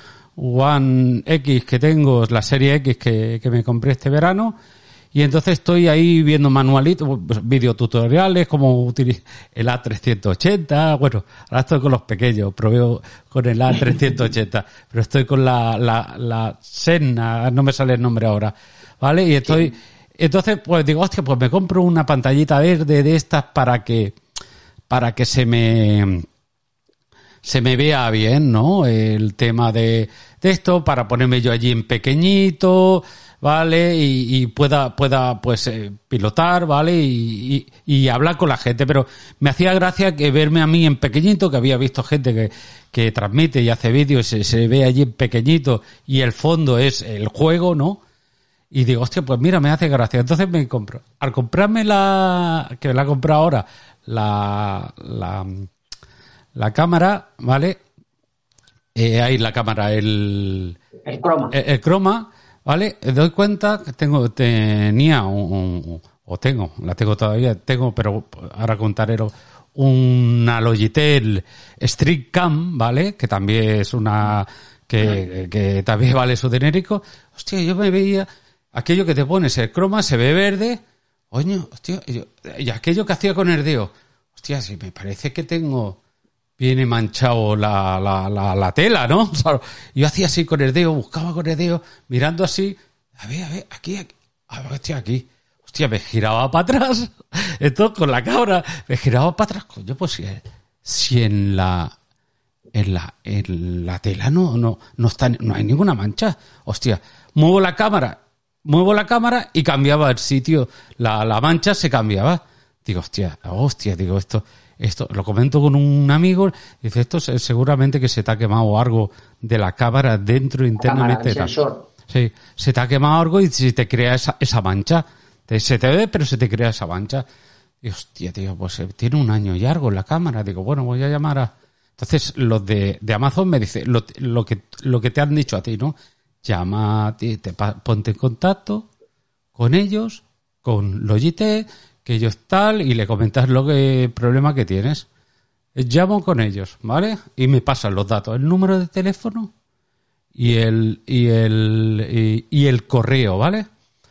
One X que tengo, la serie X que, que me compré este verano. Y entonces estoy ahí viendo manualitos, videotutoriales, cómo utilizar el A trescientos ochenta. Bueno, ahora estoy con los pequeños, probé con el A trescientos ochenta, pero estoy con la, la, la Senna, no me sale el nombre ahora, ¿vale? Y estoy, sí. Entonces, pues digo, hostia, pues me compro una pantallita verde de estas para que, para que se me, se me vea bien, ¿no? El tema de, de esto, para ponerme yo allí en pequeñito, ¿vale? Y, y pueda, pueda, pues, eh, pilotar, ¿vale? Y, y, y hablar con la gente. Pero me hacía gracia que verme a mí en pequeñito, que había visto gente que, que transmite y hace vídeos y se, se ve allí en pequeñito y el fondo es el juego, ¿no? Y digo, hostia, pues mira, me hace gracia. Entonces me compro. Al comprarme la, que me la he comprado ahora, la, la, la cámara, ¿vale? Eh, ahí la cámara, el... El croma. El, el croma, ¿vale? Me doy cuenta que tengo, tenía un, un, o tengo, la tengo todavía, tengo, pero ahora contaré una Logitech Streamcam, ¿vale? Que también es una, que, que también vale su dinerico. Hostia, yo me veía, aquello que te pones, el croma se ve verde, coño, hostia, y, yo, y aquello que hacía con el dedo, hostia, si me parece que tengo, viene manchado la, la, la, la tela, ¿no? O sea, yo hacía así con el dedo, buscaba con el dedo, mirando así, a ver, a ver, aquí, aquí, a ver, hostia, aquí. Hostia, me giraba para atrás, esto con la cámara, me giraba para atrás, coño, pues si, si en la, en la, en la tela no, no, no está, no hay ninguna mancha. Hostia, muevo la cámara, muevo la cámara y cambiaba el sitio, la, la mancha se cambiaba. Digo, hostia, hostia, digo, esto, esto, lo comento con un amigo, dice, esto seguramente que se te ha quemado algo de la cámara dentro internamente. Cámara, el sensor. Sí, se te ha quemado algo y se te crea esa, esa mancha. Se te ve, pero se te crea esa mancha. Y hostia, tío, pues tiene un año y algo en la cámara. Digo, bueno, voy a llamar a... Entonces, los de, de Amazon me dicen, lo, lo que lo que te han dicho a ti, ¿no? Llama, te, te, ponte en contacto con ellos, con Logitech, que ellos tal, y le comentas lo que, el problema que tienes. Llamo con ellos, ¿vale? Y me pasan los datos, el número de teléfono y el, y el, y, y el correo, ¿vale?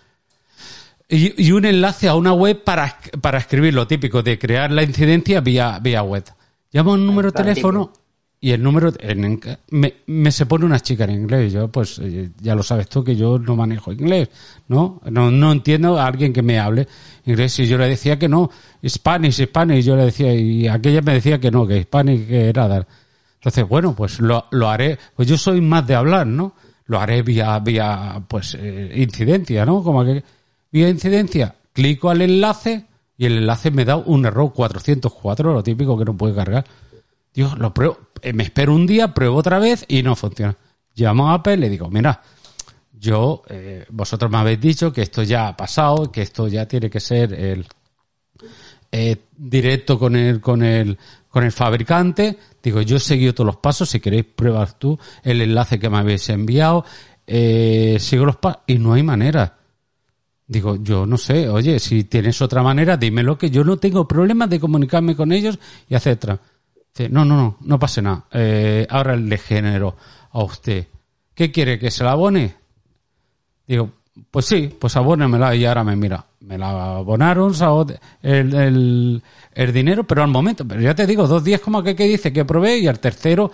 Y, y un enlace a una web para, para escribir lo típico de crear la incidencia vía, vía web. Llamo a un número de teléfono y el número... En, me, me se pone una chica en inglés. Yo, pues, ya lo sabes tú que yo no manejo inglés, ¿no? No, no entiendo a alguien que me hable inglés. Y yo le decía que no, Spanish, Spanish. Y yo le decía, y aquella me decía que no, que Spanish que era dar. Entonces, bueno, pues lo, lo haré. Pues yo soy más de hablar, ¿no? Lo haré vía, vía pues, eh, incidencia, ¿no? Como que... Vía incidencia, clico al enlace y el enlace me da un error cuatrocientos cuatro, lo típico que no puede cargar. Digo, lo pruebo, me espero un día, pruebo otra vez y no funciona. Llamo a Apple y le digo, mira, yo, eh, vosotros me habéis dicho que esto ya ha pasado, que esto ya tiene que ser el eh, directo con el, con el, con el fabricante. Digo, yo he seguido todos los pasos, si queréis pruebas tú el enlace que me habéis enviado, eh, sigo los pasos y no hay manera. Digo, yo no sé, oye, si tienes otra manera, dímelo, que yo no tengo problemas de comunicarme con ellos y etcétera. Dice, no, no, no, no pase nada. Eh, ahora le genero a usted. ¿Qué quiere, que se la abone? Digo, pues sí, pues abónemela y ahora me mira. Me la abonaron el, el, el dinero, pero al momento, pero ya te digo, dos días como que, que dice que probé y al tercero,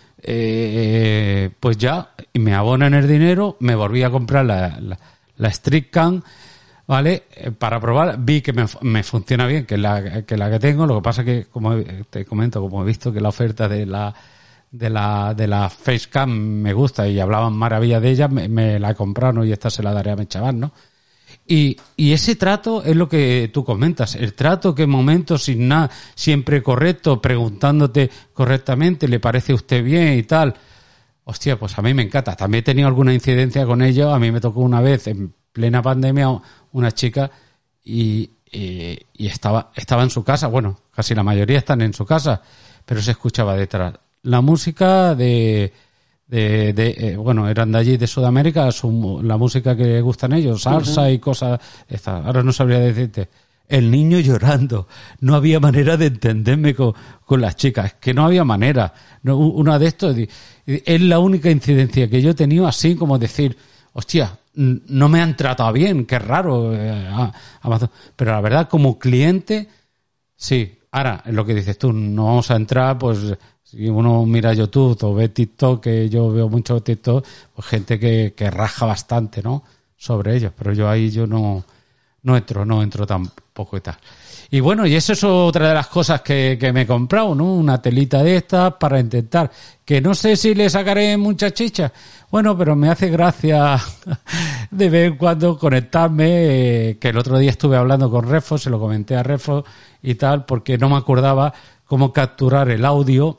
eh, pues ya me abonan el dinero, me volví a comprar la, la, la StreetCam, ¿vale? Para probar, vi que me, me funciona bien, que es la que la que tengo. Lo que pasa que, como te comento, como he visto que la oferta de la de la de la Facecam me gusta y hablaban maravillas de ella, me, me la compraron y esta se la daré a mi chaval, ¿no? Y, y ese trato es lo que tú comentas, el trato que en momentos sin nada, siempre correcto, preguntándote correctamente, ¿le parece a usted bien y tal? Hostia, pues a mí me encanta. También he tenido alguna incidencia con ello. A mí me tocó una vez en plena pandemia una chica y, y, y estaba, estaba en su casa. Bueno, casi la mayoría están en su casa, pero se escuchaba detrás la música de, de, de eh, bueno, eran de allí, de Sudamérica, su, la música que gustan ellos, salsa uh-huh. y cosas estas. Ahora no sabría decirte. El niño llorando. No había manera de entenderme con, con las chicas. Es que no había manera. No, una de estos es la única incidencia que yo he tenido, así como decir, hostia, no me han tratado bien, qué raro. Eh, Amazon. Pero la verdad, como cliente, sí. Ahora, es lo que dices tú, no vamos a entrar, pues, si uno mira YouTube o ve TikTok, que yo veo mucho TikTok, pues gente que, que raja bastante, ¿no? Sobre ellos. Pero yo ahí yo no, no entro, no entro tampoco y tal. Y bueno, y eso es otra de las cosas que, que me he comprado, ¿no? Una telita de estas para intentar, que no sé si le sacaré mucha chicha. Bueno, pero me hace gracia de vez en cuando conectarme, eh, que el otro día estuve hablando con Refo, se lo comenté a Refo y tal, porque no me acordaba cómo capturar el audio.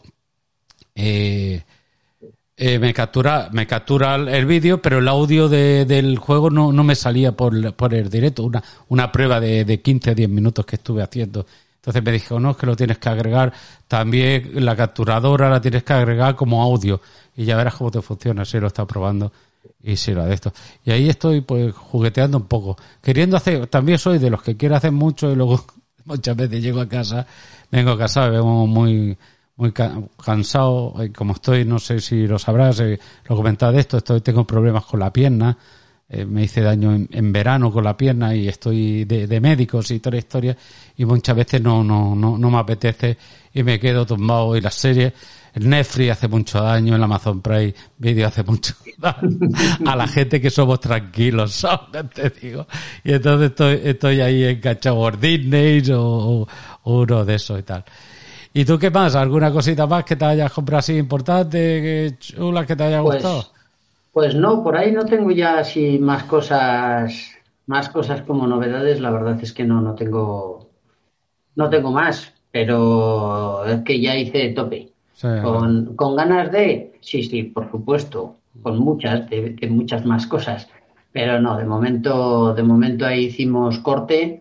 Eh, eh, me captura me captura el vídeo, pero el audio de, del juego no, no me salía por, por el directo, una, una prueba de, de quince a diez minutos que estuve haciendo. Entonces me dijo, no, es que lo tienes que agregar también, la capturadora la tienes que agregar como audio y ya verás cómo te funciona. Si lo está probando y si lo de esto. Y ahí estoy pues jugueteando un poco, queriendo hacer, también soy de los que quiere hacer mucho y luego muchas veces llego a casa, vengo a casa, vengo muy muy cansado, como estoy, no sé si lo sabrás, eh, lo he comentado de esto, estoy, tengo problemas con la pierna, eh, me hice daño en, en verano con la pierna y estoy de, de médicos y toda la historia, y muchas veces no, no, no, no me apetece y me quedo tumbado. Y las series, el Netflix hace mucho daño, el Amazon Prime Video hace mucho daño a la gente que somos tranquilos, ¿sabes? Te digo. Y entonces estoy, estoy ahí enganchado por Disney o, o, o uno de esos y tal. ¿Y tú qué más? ¿Alguna cosita más que te hayas comprado así importante, que chula, que te haya pues, gustado? Pues no, por ahí no tengo ya así más cosas, más cosas como novedades. La verdad es que no, no tengo, no tengo más, pero es que ya hice tope. Sí, con, con ganas de, sí, sí, por supuesto, con muchas, de, de muchas más cosas. Pero no, de momento, de momento ahí hicimos corte,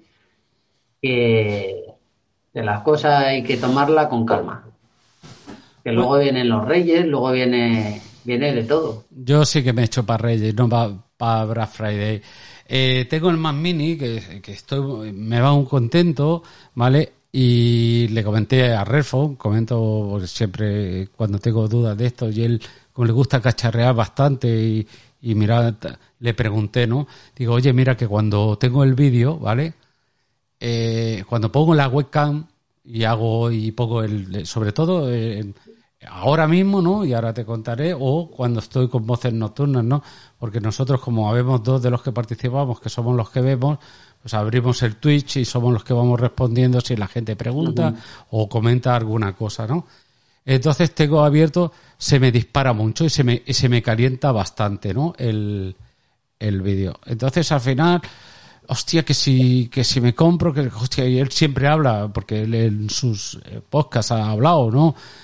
que de las cosas hay que tomarla con calma. Que luego bueno, vienen los Reyes, luego viene viene de todo. yo sí que me he hecho para Reyes, no para pa Black Friday. Eh, tengo el Mac Mini, que, que estoy, me va un contento, ¿vale? Y le comenté a Redphone, comento porque siempre cuando tengo dudas de esto, y él, como le gusta cacharrear bastante, y, y mira, le pregunté, ¿no? Digo, oye, mira que cuando tengo el vídeo, ¿vale? Eh, cuando pongo la webcam y hago y pongo el, sobre todo eh, ahora mismo, ¿no? Y ahora te contaré, o cuando estoy con voces nocturnas, ¿no? Porque nosotros, como habemos dos de los que participamos, que somos los que vemos, pues abrimos el Twitch y somos los que vamos respondiendo si la gente pregunta uh-huh. o comenta alguna cosa, ¿no? Entonces tengo abierto, se me dispara mucho y se me, y se me calienta bastante, ¿no? El, el vídeo. Entonces al final, hostia, que si, que si me compro, que hostia, y él siempre habla, porque él en sus podcasts ha hablado, ¿no?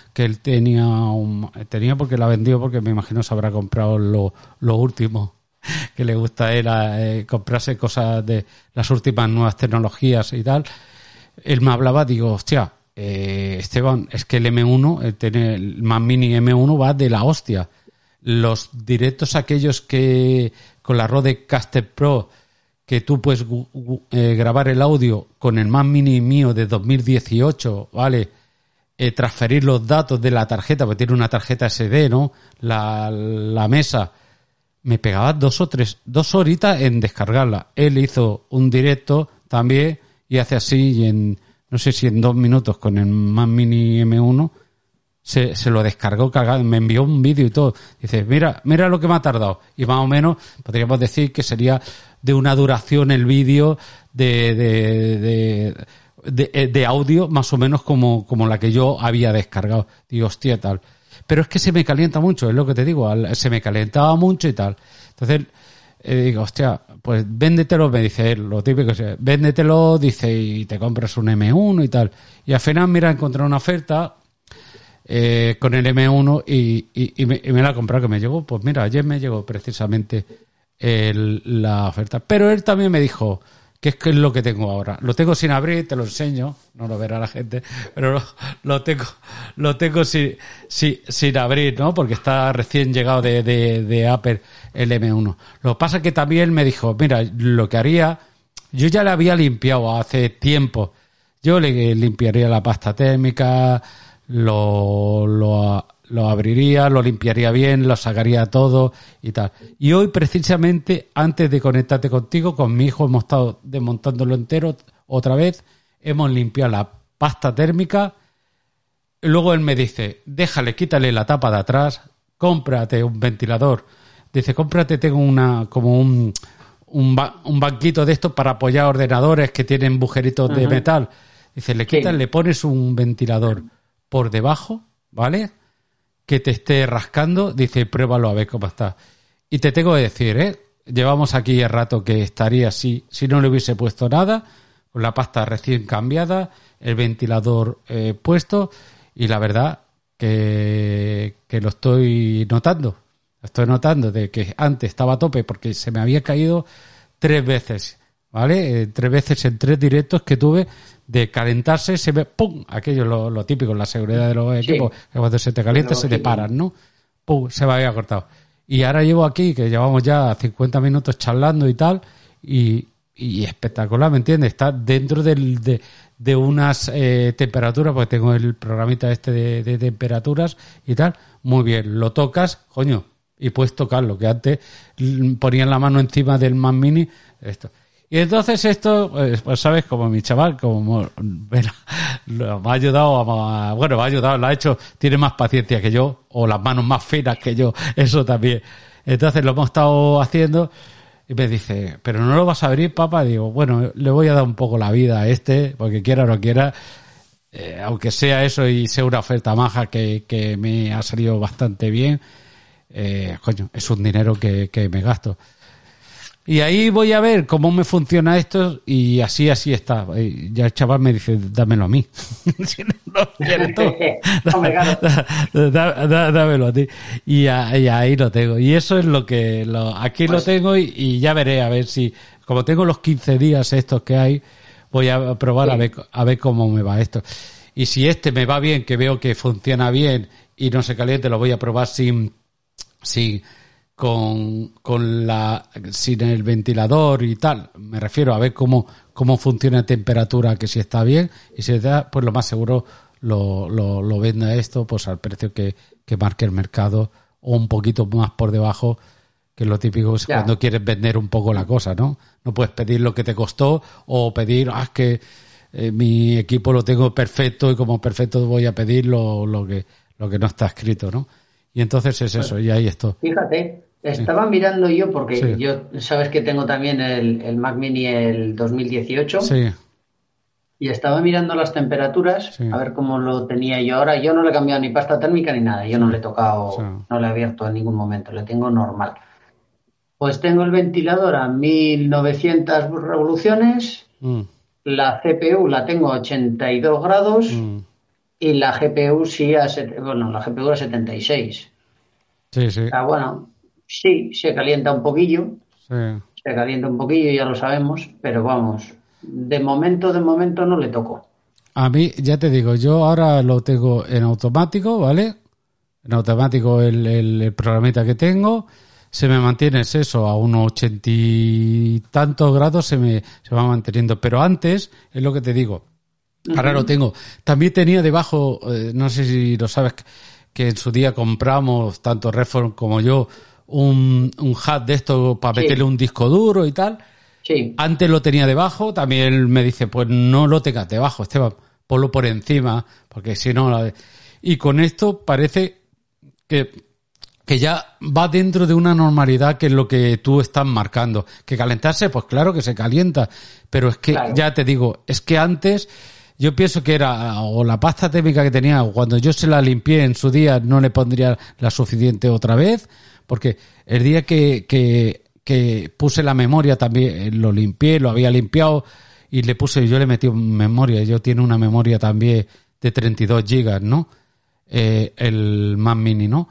que él tenía un, tenía porque la vendió, porque me imagino se habrá comprado lo, lo último que le gusta a él, eh, comprarse cosas de las últimas nuevas tecnologías y tal. Él me hablaba, digo, hostia, eh, Esteban, es que el eme uno, el, el Mac Mini eme uno va de la hostia. Los directos aquellos que con la Rodecaster Pro, que tú puedes eh, grabar el audio con el Mac Mini mío de dos mil dieciocho, ¿vale? Eh, transferir los datos de la tarjeta, porque tiene una tarjeta ese de, ¿no? La, la mesa. Me pegaba dos o tres, dos horitas en descargarla. Él hizo un directo también y hace así y en, no sé si en dos minutos con el Mac Mini eme uno se, se lo descargó cagado, me envió un vídeo y todo. Dice, mira, mira lo que me ha tardado. Y más o menos podríamos decir que sería de una duración el vídeo de, de, de, de, de audio más o menos como, como la que yo había descargado. Digo, hostia, tal. Pero es que se me calienta mucho, es lo que te digo, se me calentaba mucho y tal. Entonces, eh, digo, hostia, pues véndetelo, me dice él, lo típico, véndetelo, dice, y te compras un eme uno y tal. Y al final, mira, encontré una oferta eh, con el eme uno y, y, y, me, y me la he comprado, que me llegó, pues mira, ayer me llegó precisamente el, la oferta. Pero él también me dijo, que es que es lo que tengo ahora. Lo tengo sin abrir, te lo enseño, no lo verá la gente, pero lo, lo tengo lo tengo sin, sin, sin abrir, ¿no? Porque está recién llegado de, de, de Apple el eme uno. Lo que pasa es que también me dijo, mira, lo que haría, yo ya le había limpiado hace tiempo. Yo le limpiaría la pasta térmica, lo, lo, lo abriría, lo limpiaría bien, lo sacaría todo y tal. Y hoy, precisamente, antes de conectarte contigo, con mi hijo hemos estado desmontándolo entero otra vez, hemos limpiado la pasta térmica, y luego él me dice, déjale, quítale la tapa de atrás, cómprate un ventilador. Dice, cómprate, tengo una, como un, un, ba- un banquito de estos para apoyar ordenadores que tienen agujeritos uh-huh. de metal. Dice, le quitas, sí. le pones un ventilador por debajo, ¿vale?, que te esté rascando, dice, pruébalo a ver cómo está. Y te tengo que decir, ¿eh? Llevamos aquí el rato que estaría así, si no le hubiese puesto nada, con la pasta recién cambiada, el ventilador eh, puesto, y la verdad que, que lo estoy notando. Lo estoy notando de que antes estaba a tope porque se me había caído tres veces, ¿vale? Eh, tres veces en tres directos que tuve de calentarse, se ve, ¡pum! Aquello lo, lo típico, la seguridad de los sí. equipos, que cuando se te calienta se te paran, ¿no? ¡Pum! Se me había cortado. Y ahora llevo aquí, que llevamos ya cincuenta minutos charlando y tal, y, y espectacular, ¿me entiendes? Está dentro del, de, de unas eh, temperaturas, porque tengo el programita este de, de temperaturas y tal, muy bien, lo tocas, coño, y puedes tocarlo, que antes ponían la mano encima del Mac Mini, esto. Y entonces esto, pues sabes, como mi chaval, como bueno, me ha ayudado, a, bueno, me ha ayudado, lo ha hecho, tiene más paciencia que yo, o las manos más finas que yo, eso también. Entonces lo hemos estado haciendo y me dice, pero no lo vas a abrir, papá. Digo, bueno, le voy a dar un poco la vida a este, porque quiera o no quiera, eh, aunque sea eso y sea una oferta maja que, que me ha salido bastante bien, eh, coño, es un dinero que, que me gasto. Y ahí voy a ver cómo me funciona esto y así, así está. Y ya el chaval me dice, dámelo a mí. Si no lo quieres tú, dá, dá, dá, dámelo a ti. Y, a, y ahí lo tengo. Y eso es lo que... Lo, aquí pues, lo tengo y, y ya veré a ver si... Como tengo los quince días estos que hay, voy a probar sí. a, ver, a ver cómo me va esto. Y si este me va bien, que veo que funciona bien y no se caliente, lo voy a probar sin... sin con con la sin el ventilador y tal, me refiero a ver cómo cómo funciona a temperatura, que si está bien, y si está, pues lo más seguro lo lo, lo venda esto pues al precio que, que marque el mercado o un poquito más por debajo, que es lo típico es cuando quieres vender un poco la cosa, ¿no? No puedes pedir lo que te costó o pedir, ah, es que eh, mi equipo lo tengo perfecto y como perfecto voy a pedir lo, lo que lo que no está escrito, ¿no? Y entonces es eso, y ahí esto. Fíjate, estaba sí. mirando yo, porque sí. yo, sabes que tengo también el, el Mac Mini el dos mil dieciocho. Sí. Y estaba mirando las temperaturas, sí. a ver cómo lo tenía yo ahora. Yo no le he cambiado ni pasta térmica ni nada. Yo sí. no le he tocado, sí. no le he abierto en ningún momento. Le tengo normal. Pues tengo el ventilador a mil novecientas revoluciones. Mm. La C P U la tengo a ochenta y dos grados. Mm. y la G P U sí a, bueno, la G P U a setenta y seis. Sí, sí. O sea, bueno, sí, se calienta un poquillo, Sí. se calienta un poquillo, ya lo sabemos, pero vamos, de momento, de momento no le toco. A mí, ya te digo, yo ahora lo tengo en automático, ¿vale? En automático el, el, el programita que tengo, se me mantiene es eso, a unos ochenta y tantos grados se me se va manteniendo. Pero antes, es lo que te digo, ahora lo tengo. También tenía debajo, eh, no sé si lo sabes, que en su día compramos, tanto Redford como yo, un, un hub de esto para Sí. meterle un disco duro y tal. Sí, Antes lo tenía debajo, también él me dice, pues no lo tengas debajo, Esteban, ponlo por encima, porque si no... La... Y con esto parece que, que ya va dentro de una normalidad que es lo que tú estás marcando. Que calentarse, pues claro que se calienta, pero es que, claro. ya te digo, es que antes... Yo pienso que era o la pasta térmica que tenía, o cuando yo se la limpié en su día no le pondría la suficiente otra vez, porque el día que, que, que puse la memoria también lo limpié, lo había limpiado y le puse, yo le metí memoria, yo tiene una memoria también de treinta y dos gigas, ¿no? Eh, el Mac Mini, ¿no?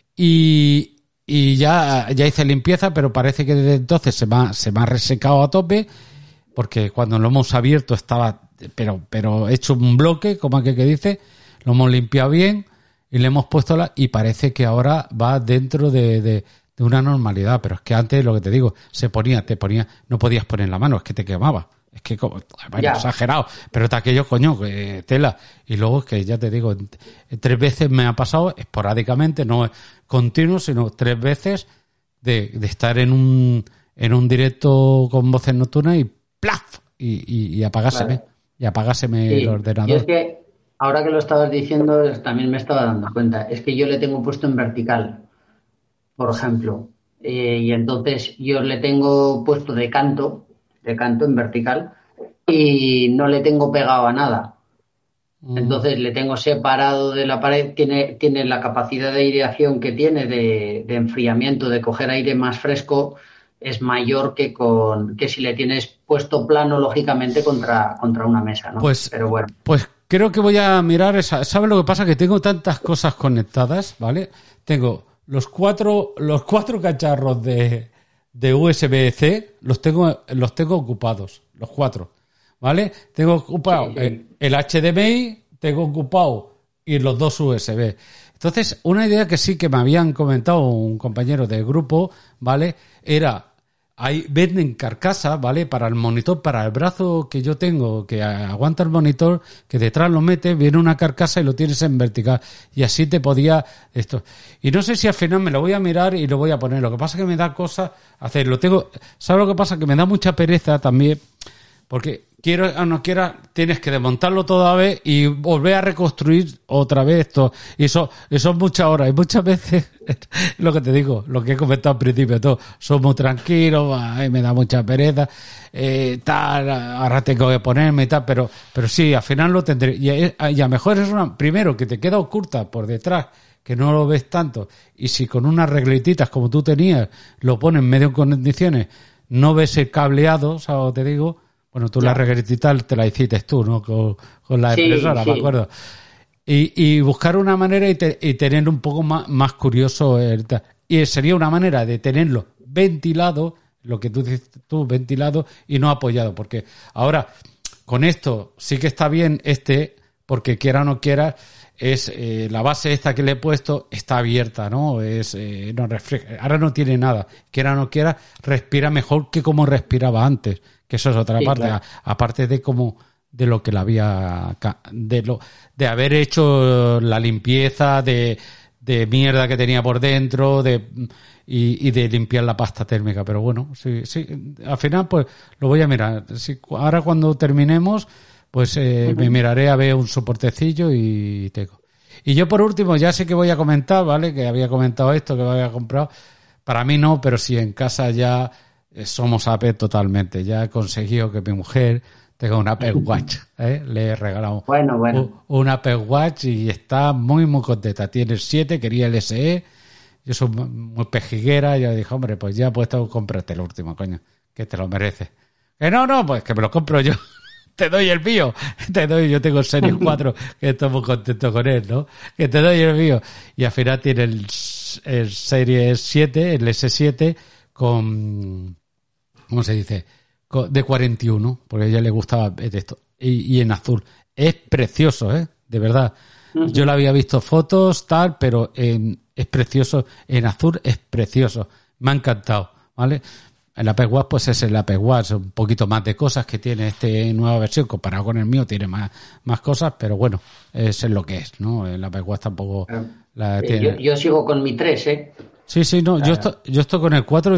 Y, y ya, ya hice limpieza, pero parece que desde entonces se me ha, se me ha resecado a tope, porque cuando lo hemos abierto estaba pero pero hecho un bloque, como aquel que dice, lo hemos limpiado bien y le hemos puesto la y parece que ahora va dentro de, de, de una normalidad, pero es que antes, lo que te digo, se ponía, te ponía, no podías poner la mano, es que te quemaba, es que como, bueno, Ya. exagerado, pero te aquello, coño, que tela, y luego es que ya te digo, en- en tres veces me ha pasado esporádicamente, no continuo, sino tres veces de, de estar en un en un directo con voces nocturnas y ¡plaf! y, y, y apagárseme. Claro. Y apagárseme el Sí, ordenador. y es que ahora que lo estabas diciendo, es- también me estaba dando cuenta. Es que yo le tengo puesto en vertical, por ejemplo. Eh, y entonces yo le tengo puesto de canto, de canto en vertical, y no le tengo pegado a nada. Mm. Entonces le tengo separado de la pared, tiene, tiene la capacidad de aireación que tiene de, de enfriamiento, de coger aire más fresco, es mayor que con que si le tienes puesto plano, lógicamente, contra, contra una mesa, ¿no? Pues, Pero bueno. pues creo que voy a mirar esa. ¿Sabes lo que pasa? Que tengo tantas cosas conectadas, ¿vale? Tengo los cuatro, los cuatro cacharros de, de U S B-C, los tengo, los tengo ocupados, los cuatro, ¿vale? Tengo ocupado Sí, sí. el, el H D M I, tengo ocupado y los dos U S B. Entonces, una idea que sí que me habían comentado un compañero del grupo, ¿vale? Era, ahí venden carcasa, ¿vale? Para el monitor, para el brazo que yo tengo, que aguanta el monitor, que detrás lo metes, viene una carcasa y lo tienes en vertical. Y así te podía esto. Y no sé si al final me lo voy a mirar y lo voy a poner. Lo que pasa es que me da cosa hacerlo. Tengo, ¿sabes lo que pasa? Que me da mucha pereza también, porque quiero o no quiera, tienes que desmontarlo toda vez y volver a reconstruir otra vez esto. Y eso, y son muchas horas. Y muchas veces, lo que te digo, lo que he comentado al principio, todo, somos tranquilos, ay, me da mucha pereza, eh, tal, ahora tengo que ponerme y tal, pero, pero sí, al final lo tendré. Y, y a lo mejor es una, primero, que te queda oculta por detrás, que no lo ves tanto. Y si con unas regletitas como tú tenías, lo pones medio en condiciones, no ves el cableado, ¿sabes? Te digo. Bueno, tú Ya. la regretita te la hiciste tú, ¿no? Con, con la Sí, impresora, sí. me acuerdo. Y, y buscar una manera y, te, y tener un poco más, más curioso. El, y sería una manera de tenerlo ventilado, lo que tú dices tú, ventilado y no apoyado. Porque ahora, con esto sí que está bien este, porque quiera o no quiera, es eh, la base esta que le he puesto está abierta, ¿no? Es eh, no refleja, ahora no tiene nada. Quiera o no quiera, respira mejor que como respiraba antes. Que eso es otra Sí, parte, claro. a- aparte de como de lo que la había ca- de lo de haber hecho la limpieza de, de mierda que tenía por dentro de y, y de limpiar la pasta térmica, pero bueno, sí, sí, al final pues lo voy a mirar. Sí, ahora cuando terminemos pues eh, Ujú. me miraré a ver un soportecillo y tengo. Y yo por último ya sé que voy a comentar, ¿vale? Que había comentado esto, que me había comprado. Para mí no, pero sí en casa ya eh, somos Apple totalmente. Ya he conseguido que mi mujer tenga un Apple Watch, ¿eh? Le he regalado Bueno, bueno. un, un Apple Watch y está muy, muy contenta. Tiene el siete, quería el S E. Yo soy muy muy pejiguera. Yo dije, hombre, pues ya pues tengo que comprarte el último, coño, que te lo mereces. Que no, no, pues que me lo compro yo. te doy el mío, te doy, yo tengo el Series cuatro, que estoy muy contento con él, ¿no? Que te doy el mío. Y al final tiene el, el Series siete, el ese siete, con, ¿cómo se dice? Con, de cuarenta y uno, porque a ella le gustaba esto. Y, y en azul. Es precioso, ¿eh? De verdad. Uh-huh. Yo le había visto fotos, tal, pero en, es precioso. En azul es precioso. Me ha encantado, ¿vale? El Apple Watch pues es el Apple Watch, un poquito más de cosas que tiene esta nueva versión comparado con el mío, tiene más, más cosas, pero bueno, eso es lo que es, ¿no? El Apple Watch tampoco la eh, tiene. Yo, yo sigo con mi tres, ¿eh? Sí, sí, no, yo estoy, yo estoy con el cuatro.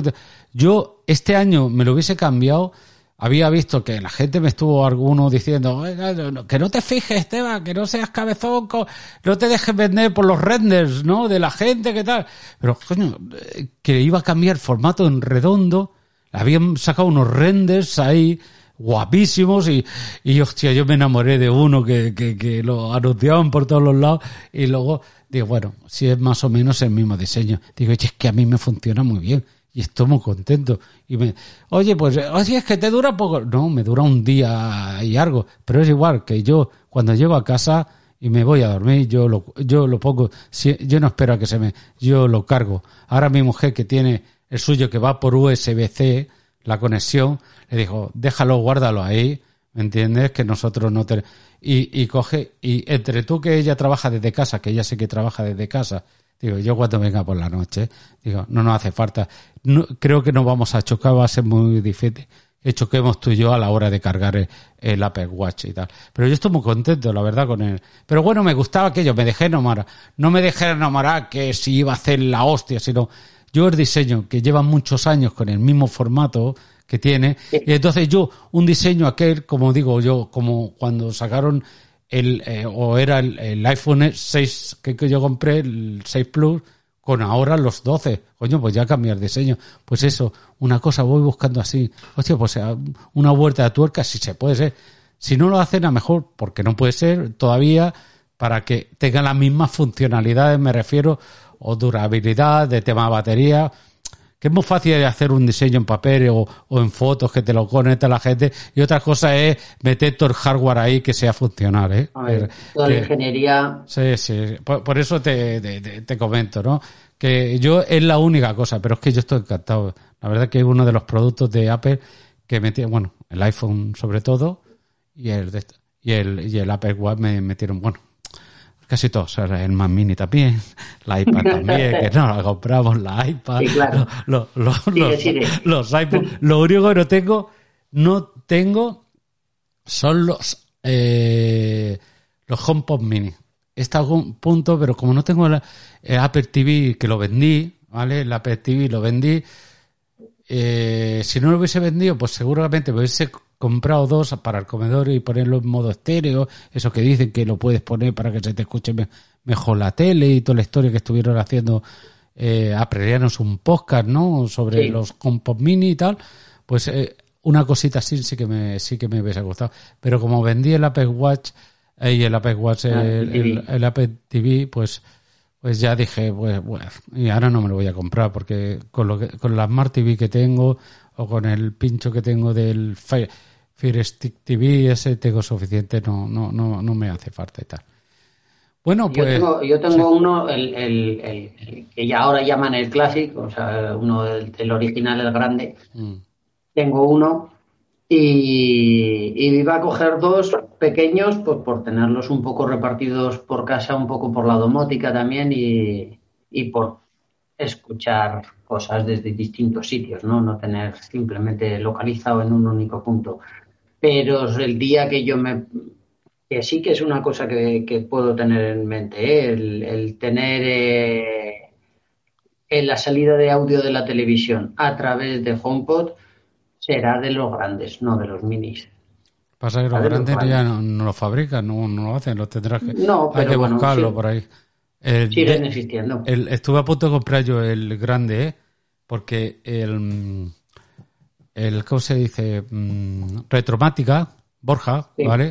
Yo este año me lo hubiese cambiado. Había visto que la gente me estuvo alguno diciendo que no te fijes, Esteban, que no seas cabezón, no te dejes vender por los renders, ¿no? De la gente, ¿qué tal? Pero, coño, que iba a cambiar formato en redondo. Habían sacado unos renders ahí guapísimos y, y hostia, yo me enamoré de uno que, que, que lo anunciaban por todos los lados y luego digo, bueno, si es más o menos el mismo diseño. Digo, oye, es que a mí me funciona muy bien. Y estoy muy contento. Y me, oye, pues, oye, es que te dura poco. No, me dura un día y algo. Pero es igual que yo, cuando llego a casa y me voy a dormir, yo lo, yo lo pongo, si, yo no espero a que se me, yo lo cargo. Ahora mi mujer que tiene el suyo que va por U S B C, la conexión, le dijo, déjalo, guárdalo ahí, ¿me entiendes? Que nosotros no tenemos. Y, y coge, y entre tú que ella trabaja desde casa, que ella sí que trabaja desde casa, digo, yo cuando venga por la noche, digo, no nos hace falta. No, creo que no vamos a chocar, va a ser muy difícil que choquemos tú y yo a la hora de cargar el, el Apple Watch y tal. Pero yo estoy muy contento, la verdad, con él. Pero bueno, me gustaba aquello, me dejé enamorar. No me dejé enamorar que si iba a hacer la hostia, sino yo el diseño, que lleva muchos años con el mismo formato que tiene, y entonces yo, un diseño aquel, como digo yo, como cuando sacaron el, eh, o era el, el iPhone seis que, que yo compré, el seis Plus, con ahora los doce, coño, pues ya cambia el diseño. Pues eso, una cosa voy buscando así, hostia, pues una vuelta de tuerca si se puede ser. Si no lo hacen a mejor, porque no puede ser todavía, para que tengan las mismas funcionalidades, me refiero, o durabilidad, de tema batería, que es muy fácil de hacer un diseño en papel o, o en fotos que te lo conecta la gente, y otra cosa es meter todo el hardware ahí que sea funcional, ¿eh? A ver, toda la ingeniería. Sí, sí, por, por eso te, te, te comento, ¿no? Que yo es la única cosa, pero es que yo estoy encantado. La verdad que es uno de los productos de Apple que metí, bueno, el iPhone sobre todo, y el de, y el, y el Apple Watch me metieron, bueno, casi todos, o sea, el Mac Mini también, la iPad también, que no la compramos, la iPad, sí, claro. los, los, sigue, los, sigue. los iPod. Lo único que no tengo, no tengo, son los eh, los HomePod Mini. Está a algún punto, pero como no tengo la, el Apple T V, que lo vendí, ¿vale? El Apple T V lo vendí, eh, si no lo hubiese vendido, pues seguramente me hubiese comprado dos para el comedor y ponerlo en modo estéreo, eso que dicen que lo puedes poner para que se te escuche me, mejor la tele y toda la historia que estuvieron haciendo eh, Aprelianos un podcast, ¿no? Sobre sí. Los HomePod Mini y tal, pues eh, una cosita así sí que me sí que me hubiese gustado, pero como vendí el Apple Watch eh, y el Apple Watch el, el, el, el Apple T V, pues pues ya dije, pues bueno, y ahora no me lo voy a comprar porque con lo que, con la Smart T V que tengo o con el pincho que tengo del Fire, Fire Stick T V, ese tengo suficiente, no no no no me hace falta y tal. Bueno, pues yo tengo, yo tengo sí. uno, el, el, el, el que ya ahora llaman el Classic, o sea, uno del, del original, el grande. Mm. Tengo uno y, y iba a coger dos pequeños, pues por tenerlos un poco repartidos por casa, un poco por la domótica también y, y por escuchar cosas desde distintos sitios, ¿no? No tener simplemente localizado en un único punto. Pero el día que yo me... que sí que es una cosa que, que puedo tener en mente, ¿eh? el, el tener eh, en la salida de audio de la televisión a través de HomePod será de los grandes, no de los minis. Pasa que los grandes, los grandes ya no, no lo fabrican, no, no lo hacen, los tendrás que, no, pero hay que bueno, buscarlo sí, por ahí. El, siguen existiendo. El, estuve a punto de comprar yo el grande, ¿eh? Porque el, el ¿cómo se dice? Retromática, Borja, sí. ¿Vale?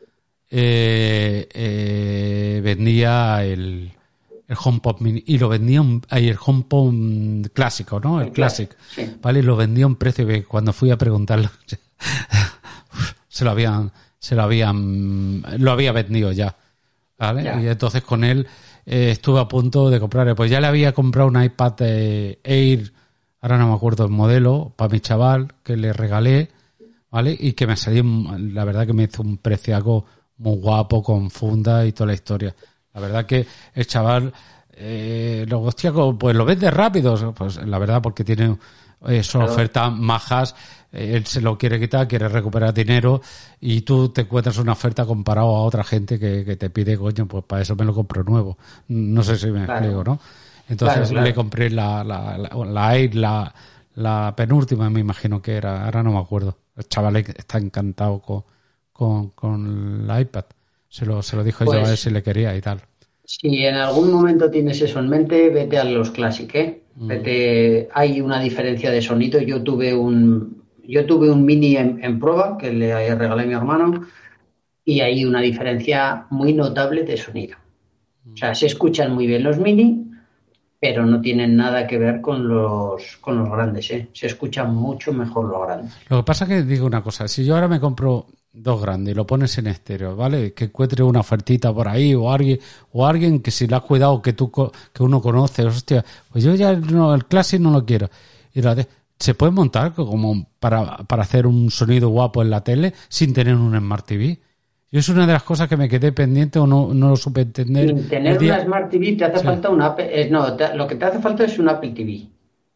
Eh, eh, vendía el, el HomePod Mini y lo vendía un, ahí el HomePod clásico, ¿no? El, el Classic, sí. ¿Vale? Y lo vendía a un precio que cuando fui a preguntarlo se lo habían se lo habían, lo había vendido ya, ¿vale? Ya. Y entonces con él eh, estuve a punto de comprarle, pues ya le había comprado un iPad eh, Air, ahora no me acuerdo el modelo, para mi chaval, que le regalé, ¿vale? Y que me salió, la verdad que me hizo un preciaco muy guapo, con funda y toda la historia. La verdad que el chaval, eh, lo, hostia, pues lo vende rápido, pues la verdad porque tiene, eh, son claro. ofertas majas, eh, él se lo quiere quitar, quiere recuperar dinero y tú te encuentras una oferta comparado a otra gente que, que te pide, coño, pues para eso me lo compro nuevo. No sé si me claro. explico, ¿no? Entonces claro, claro. le compré la, la, la, la Air, la, la penúltima, me imagino que era, ahora no me acuerdo. El chaval está encantado con, con, con el iPad. Se lo, se lo dijo pues, yo a ver si le quería y tal. Si en algún momento tienes eso en mente, vete a los Classic, ¿eh? Mm. Vete, hay una diferencia de sonido. Yo tuve un, yo tuve un Mini en, en prueba que le regalé a mi hermano y hay una diferencia muy notable de sonido. Mm. O sea, se escuchan muy bien los Mini, pero no tienen nada que ver con los, con los grandes, ¿eh? Se escucha mucho mejor los grandes. Lo que pasa es que digo una cosa, si yo ahora me compro dos grandes y lo pones en estéreo, ¿vale? Que encuentre una ofertita por ahí o alguien o alguien que si le has cuidado que tú que uno conoce, hostia, pues yo ya no, el Classic no lo quiero. Y la de, se puede montar como para, para hacer un sonido guapo en la tele sin tener un Smart T V. Yo es una de las cosas que me quedé pendiente o no, no lo supe entender. Sin tener día... una Smart T V te hace sí. falta una Apple, eh, no, te, lo que te hace falta es un Apple T V.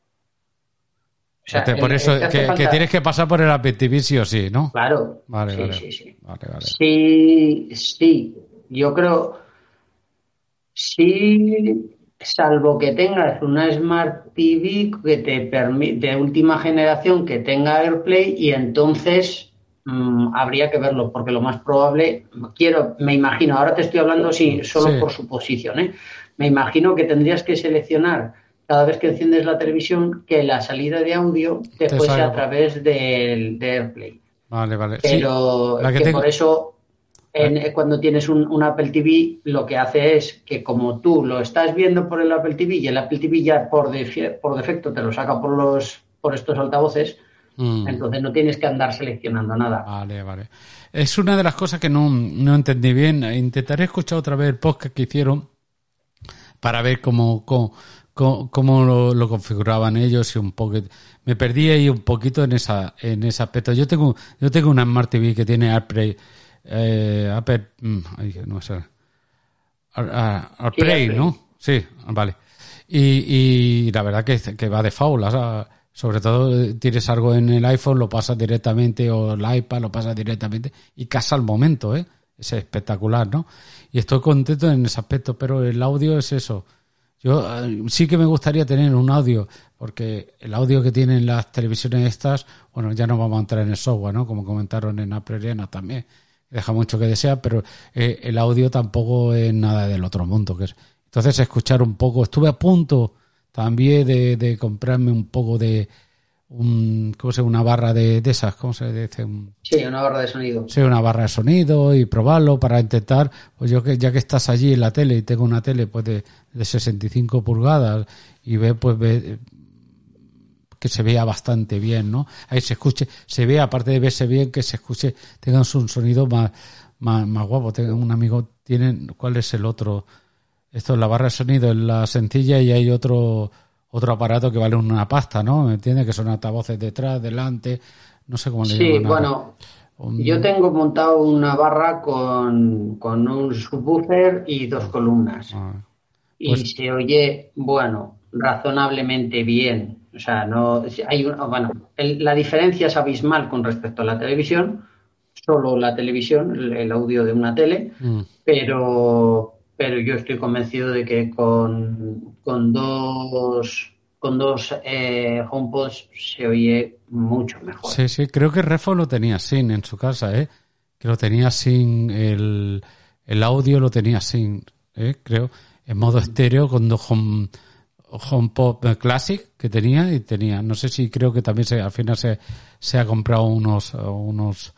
O sea, por el, eso el que, falta... que tienes que pasar por el Apple T V sí o sí, ¿no? Claro. Vale, sí, vale. Sí, sí. Vale, vale. Sí, sí. Yo creo, sí, salvo que tengas una Smart T V que te permite, de última generación, que tenga AirPlay y entonces mmm, habría que verlo, porque lo más probable, quiero, me imagino, ahora te estoy hablando sí, solo sí. por suposición, ¿eh? Me imagino que tendrías que seleccionar cada vez que enciendes la televisión que la salida de audio te, te fuese salgo. a través de, de AirPlay. Vale, vale. Pero sí, que, que tengo... por eso en, cuando tienes un, un Apple T V lo que hace es que como tú lo estás viendo por el Apple T V y el Apple T V ya por, de, por defecto te lo saca por los por estos altavoces, mm. entonces no tienes que andar seleccionando nada. Vale, vale. Es una de las cosas que no, no entendí bien. Intentaré escuchar otra vez el podcast que hicieron para ver cómo... cómo cómo, cómo lo, lo configuraban ellos y un poco me perdí ahí un poquito en esa en ese aspecto. Yo tengo yo tengo una Smart T V que tiene AirPlay eh, Apple ay, no sé AirPlay, ¿no? Sí, vale. Y, y la verdad que, que va de faula, o sea, sobre todo tienes algo en el iPhone, lo pasas directamente, o el iPad lo pasas directamente y casa al momento, ¿eh? Es espectacular, ¿no? Y estoy contento en ese aspecto, pero el audio es eso. Yo eh, sí que me gustaría tener un audio, porque el audio que tienen las televisiones estas, bueno, ya no vamos a entrar en el software, ¿no? Como comentaron en Apple Arena también, deja mucho que desear, pero eh, el audio tampoco es nada del otro mundo, que es. Entonces escuchar un poco, estuve a punto también de, de comprarme un poco de un, ¿cómo se llama? Una barra de, de esas, ¿cómo se dice? Sí, una barra de sonido. Sí, una barra de sonido y probarlo para intentar, pues yo que ya que estás allí en la tele y tengo una tele pues de, de sesenta y cinco pulgadas y ve pues ve que se vea bastante bien, ¿no? Ahí se escuche, se ve, aparte de verse bien, que se escuche, tengan un sonido más, más, más guapo. Tengo un amigo, tienen, ¿cuál es el otro? Esto es la barra de sonido, es la sencilla y hay otro otro aparato que vale una pasta, ¿no? ¿Me entiendes? Que son altavoces detrás, delante, no sé cómo le sí, llaman. Sí, bueno, un... yo tengo montado una barra con, con un subwoofer y dos columnas. Ah, pues... Y se oye, bueno, razonablemente bien. O sea, no hay un, bueno, el, la diferencia es abismal con respecto a la televisión, solo la televisión, el, el audio de una tele, mm. pero... pero yo estoy convencido de que con, con dos con dos eh, HomePods se oye mucho mejor. Sí, sí, creo que Refo lo tenía sin en su casa, ¿eh? Que lo tenía sin, el, el audio lo tenía sin, ¿eh? Creo, en modo estéreo con dos home, HomePod Classic que tenía y tenía, no sé si creo que también se, al final se, se ha comprado unos, unos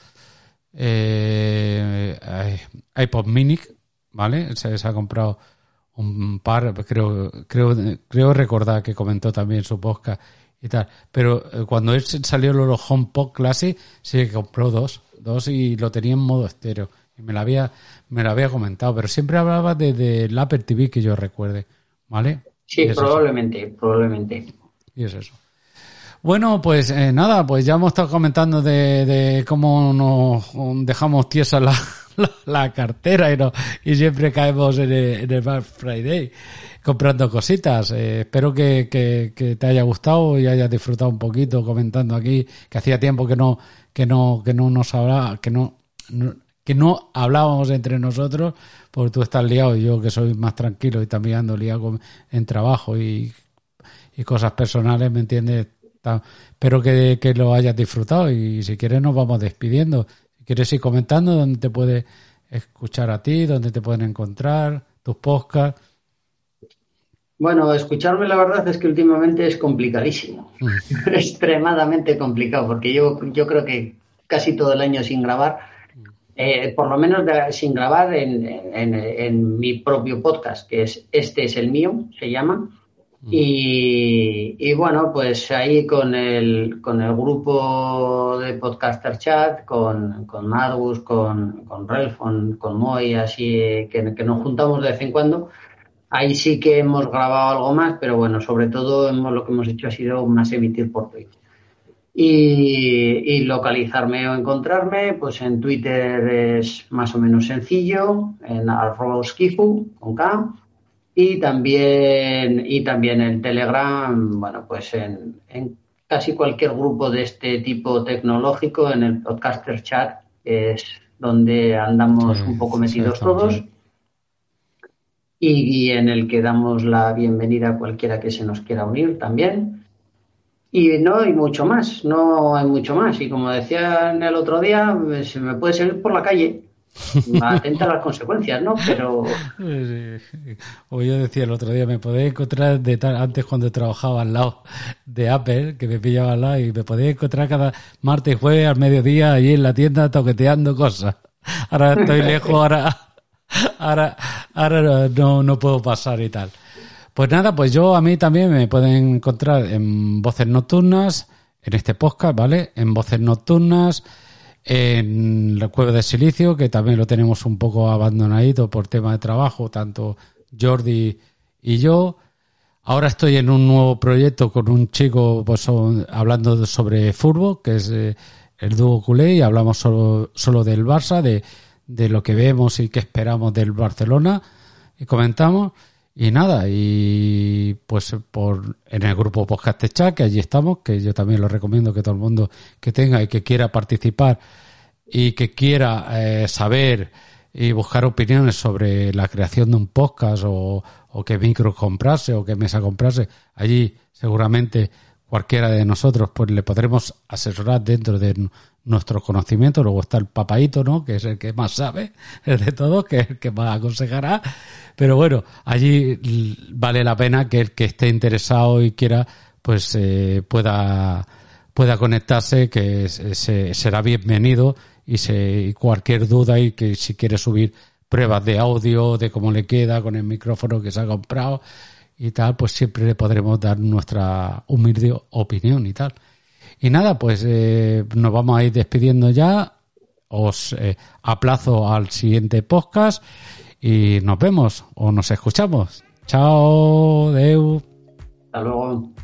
eh, iPod Mini, ¿vale? Se, se ha comprado un par, creo creo creo recordar que comentó también su podcast y tal. Pero eh, cuando él salió los HomePod Classic, sí que compró dos, dos y lo tenía en modo estéreo. Y me lo había, me lo había comentado, pero siempre hablaba de, de el Apple T V que yo recuerde, ¿vale? Sí, probablemente, eso. probablemente. Y es eso. Bueno, pues eh, nada, pues ya hemos estado comentando de, de cómo nos dejamos tiesa la, la, la cartera y, no, y siempre caemos en el, en el Black Friday comprando cositas. Eh, espero que, que, que te haya gustado y hayas disfrutado un poquito comentando aquí, que hacía tiempo que no que no que no nos hablaba, que no, no que no hablábamos entre nosotros, porque tú estás liado y yo que soy más tranquilo y también ando liado con, en trabajo y, y cosas personales, ¿me entiendes? Espero que, que lo hayas disfrutado y si quieres nos vamos despidiendo. Si quieres ir comentando dónde te puede escuchar a ti, dónde te pueden encontrar, tus podcasts. Bueno, escucharme la verdad es que últimamente es complicadísimo. Mm. Extremadamente complicado, porque yo, yo creo que casi todo el año sin grabar, eh, por lo menos de, sin grabar en, en, en mi propio podcast, que es Este es el mío, se llama. Y, y bueno, pues ahí con el con el grupo de Podcaster Chat, con, con Margus, con, con Relfon, con Moy, así que, que nos juntamos de vez en cuando. Ahí sí que hemos grabado algo más, pero bueno, sobre todo hemos, lo que hemos hecho ha sido más emitir por Twitch. Y, y localizarme o encontrarme, pues en Twitter es más o menos sencillo, en arroba skifu, con K. Y también, y también en Telegram, bueno, pues en, en casi cualquier grupo de este tipo tecnológico, en el Podcaster Chat, que es donde andamos sí, un poco metidos sí, todos, sí. y, y en el que damos la bienvenida a cualquiera que se nos quiera unir también. Y no hay mucho más, no hay mucho más. Y como decían el otro día, se me puede seguir por la calle. Atenta a las consecuencias, ¿no? Pero... O yo decía el otro día, me podéis encontrar de tal, antes cuando trabajaba al lado de Apple, que me pillaba al lado, y me podéis encontrar cada martes y jueves al mediodía allí en la tienda toqueteando cosas. Ahora estoy lejos, ahora, ahora, ahora no, no puedo pasar y tal. Pues nada, pues yo a mí también me pueden encontrar en Voces Nocturnas, en este podcast, ¿vale? En Voces Nocturnas, en la Cueva de Silicio, que también lo tenemos un poco abandonadito por tema de trabajo, tanto Jordi y yo. Ahora estoy en un nuevo proyecto con un chico, pues hablando sobre fútbol, que es eh, el dúo culé, y hablamos solo, solo del Barça, de, de lo que vemos y que esperamos del Barcelona, y comentamos. Y nada, y pues por en el grupo Podcast Chat, que allí estamos, que yo también lo recomiendo que todo el mundo que tenga y que quiera participar y que quiera eh, saber y buscar opiniones sobre la creación de un podcast o, o qué micro comprarse o qué mesa comprarse, allí seguramente cualquiera de nosotros pues le podremos asesorar dentro de nuestro conocimiento. Luego está el papaíto, ¿no? Que es el que más sabe, el de todos, que es el que más aconsejará. Pero bueno, allí vale la pena que el que esté interesado y quiera, pues eh, pueda pueda conectarse, que se, será bienvenido, y, se, y cualquier duda, y que si quiere subir pruebas de audio, de cómo le queda con el micrófono que se ha comprado y tal, pues siempre le podremos dar nuestra humilde opinión y tal. Y nada, pues eh, nos vamos a ir despidiendo ya. Os eh, aplazo al siguiente podcast y nos vemos o nos escuchamos. Chao, Deu. Hasta luego.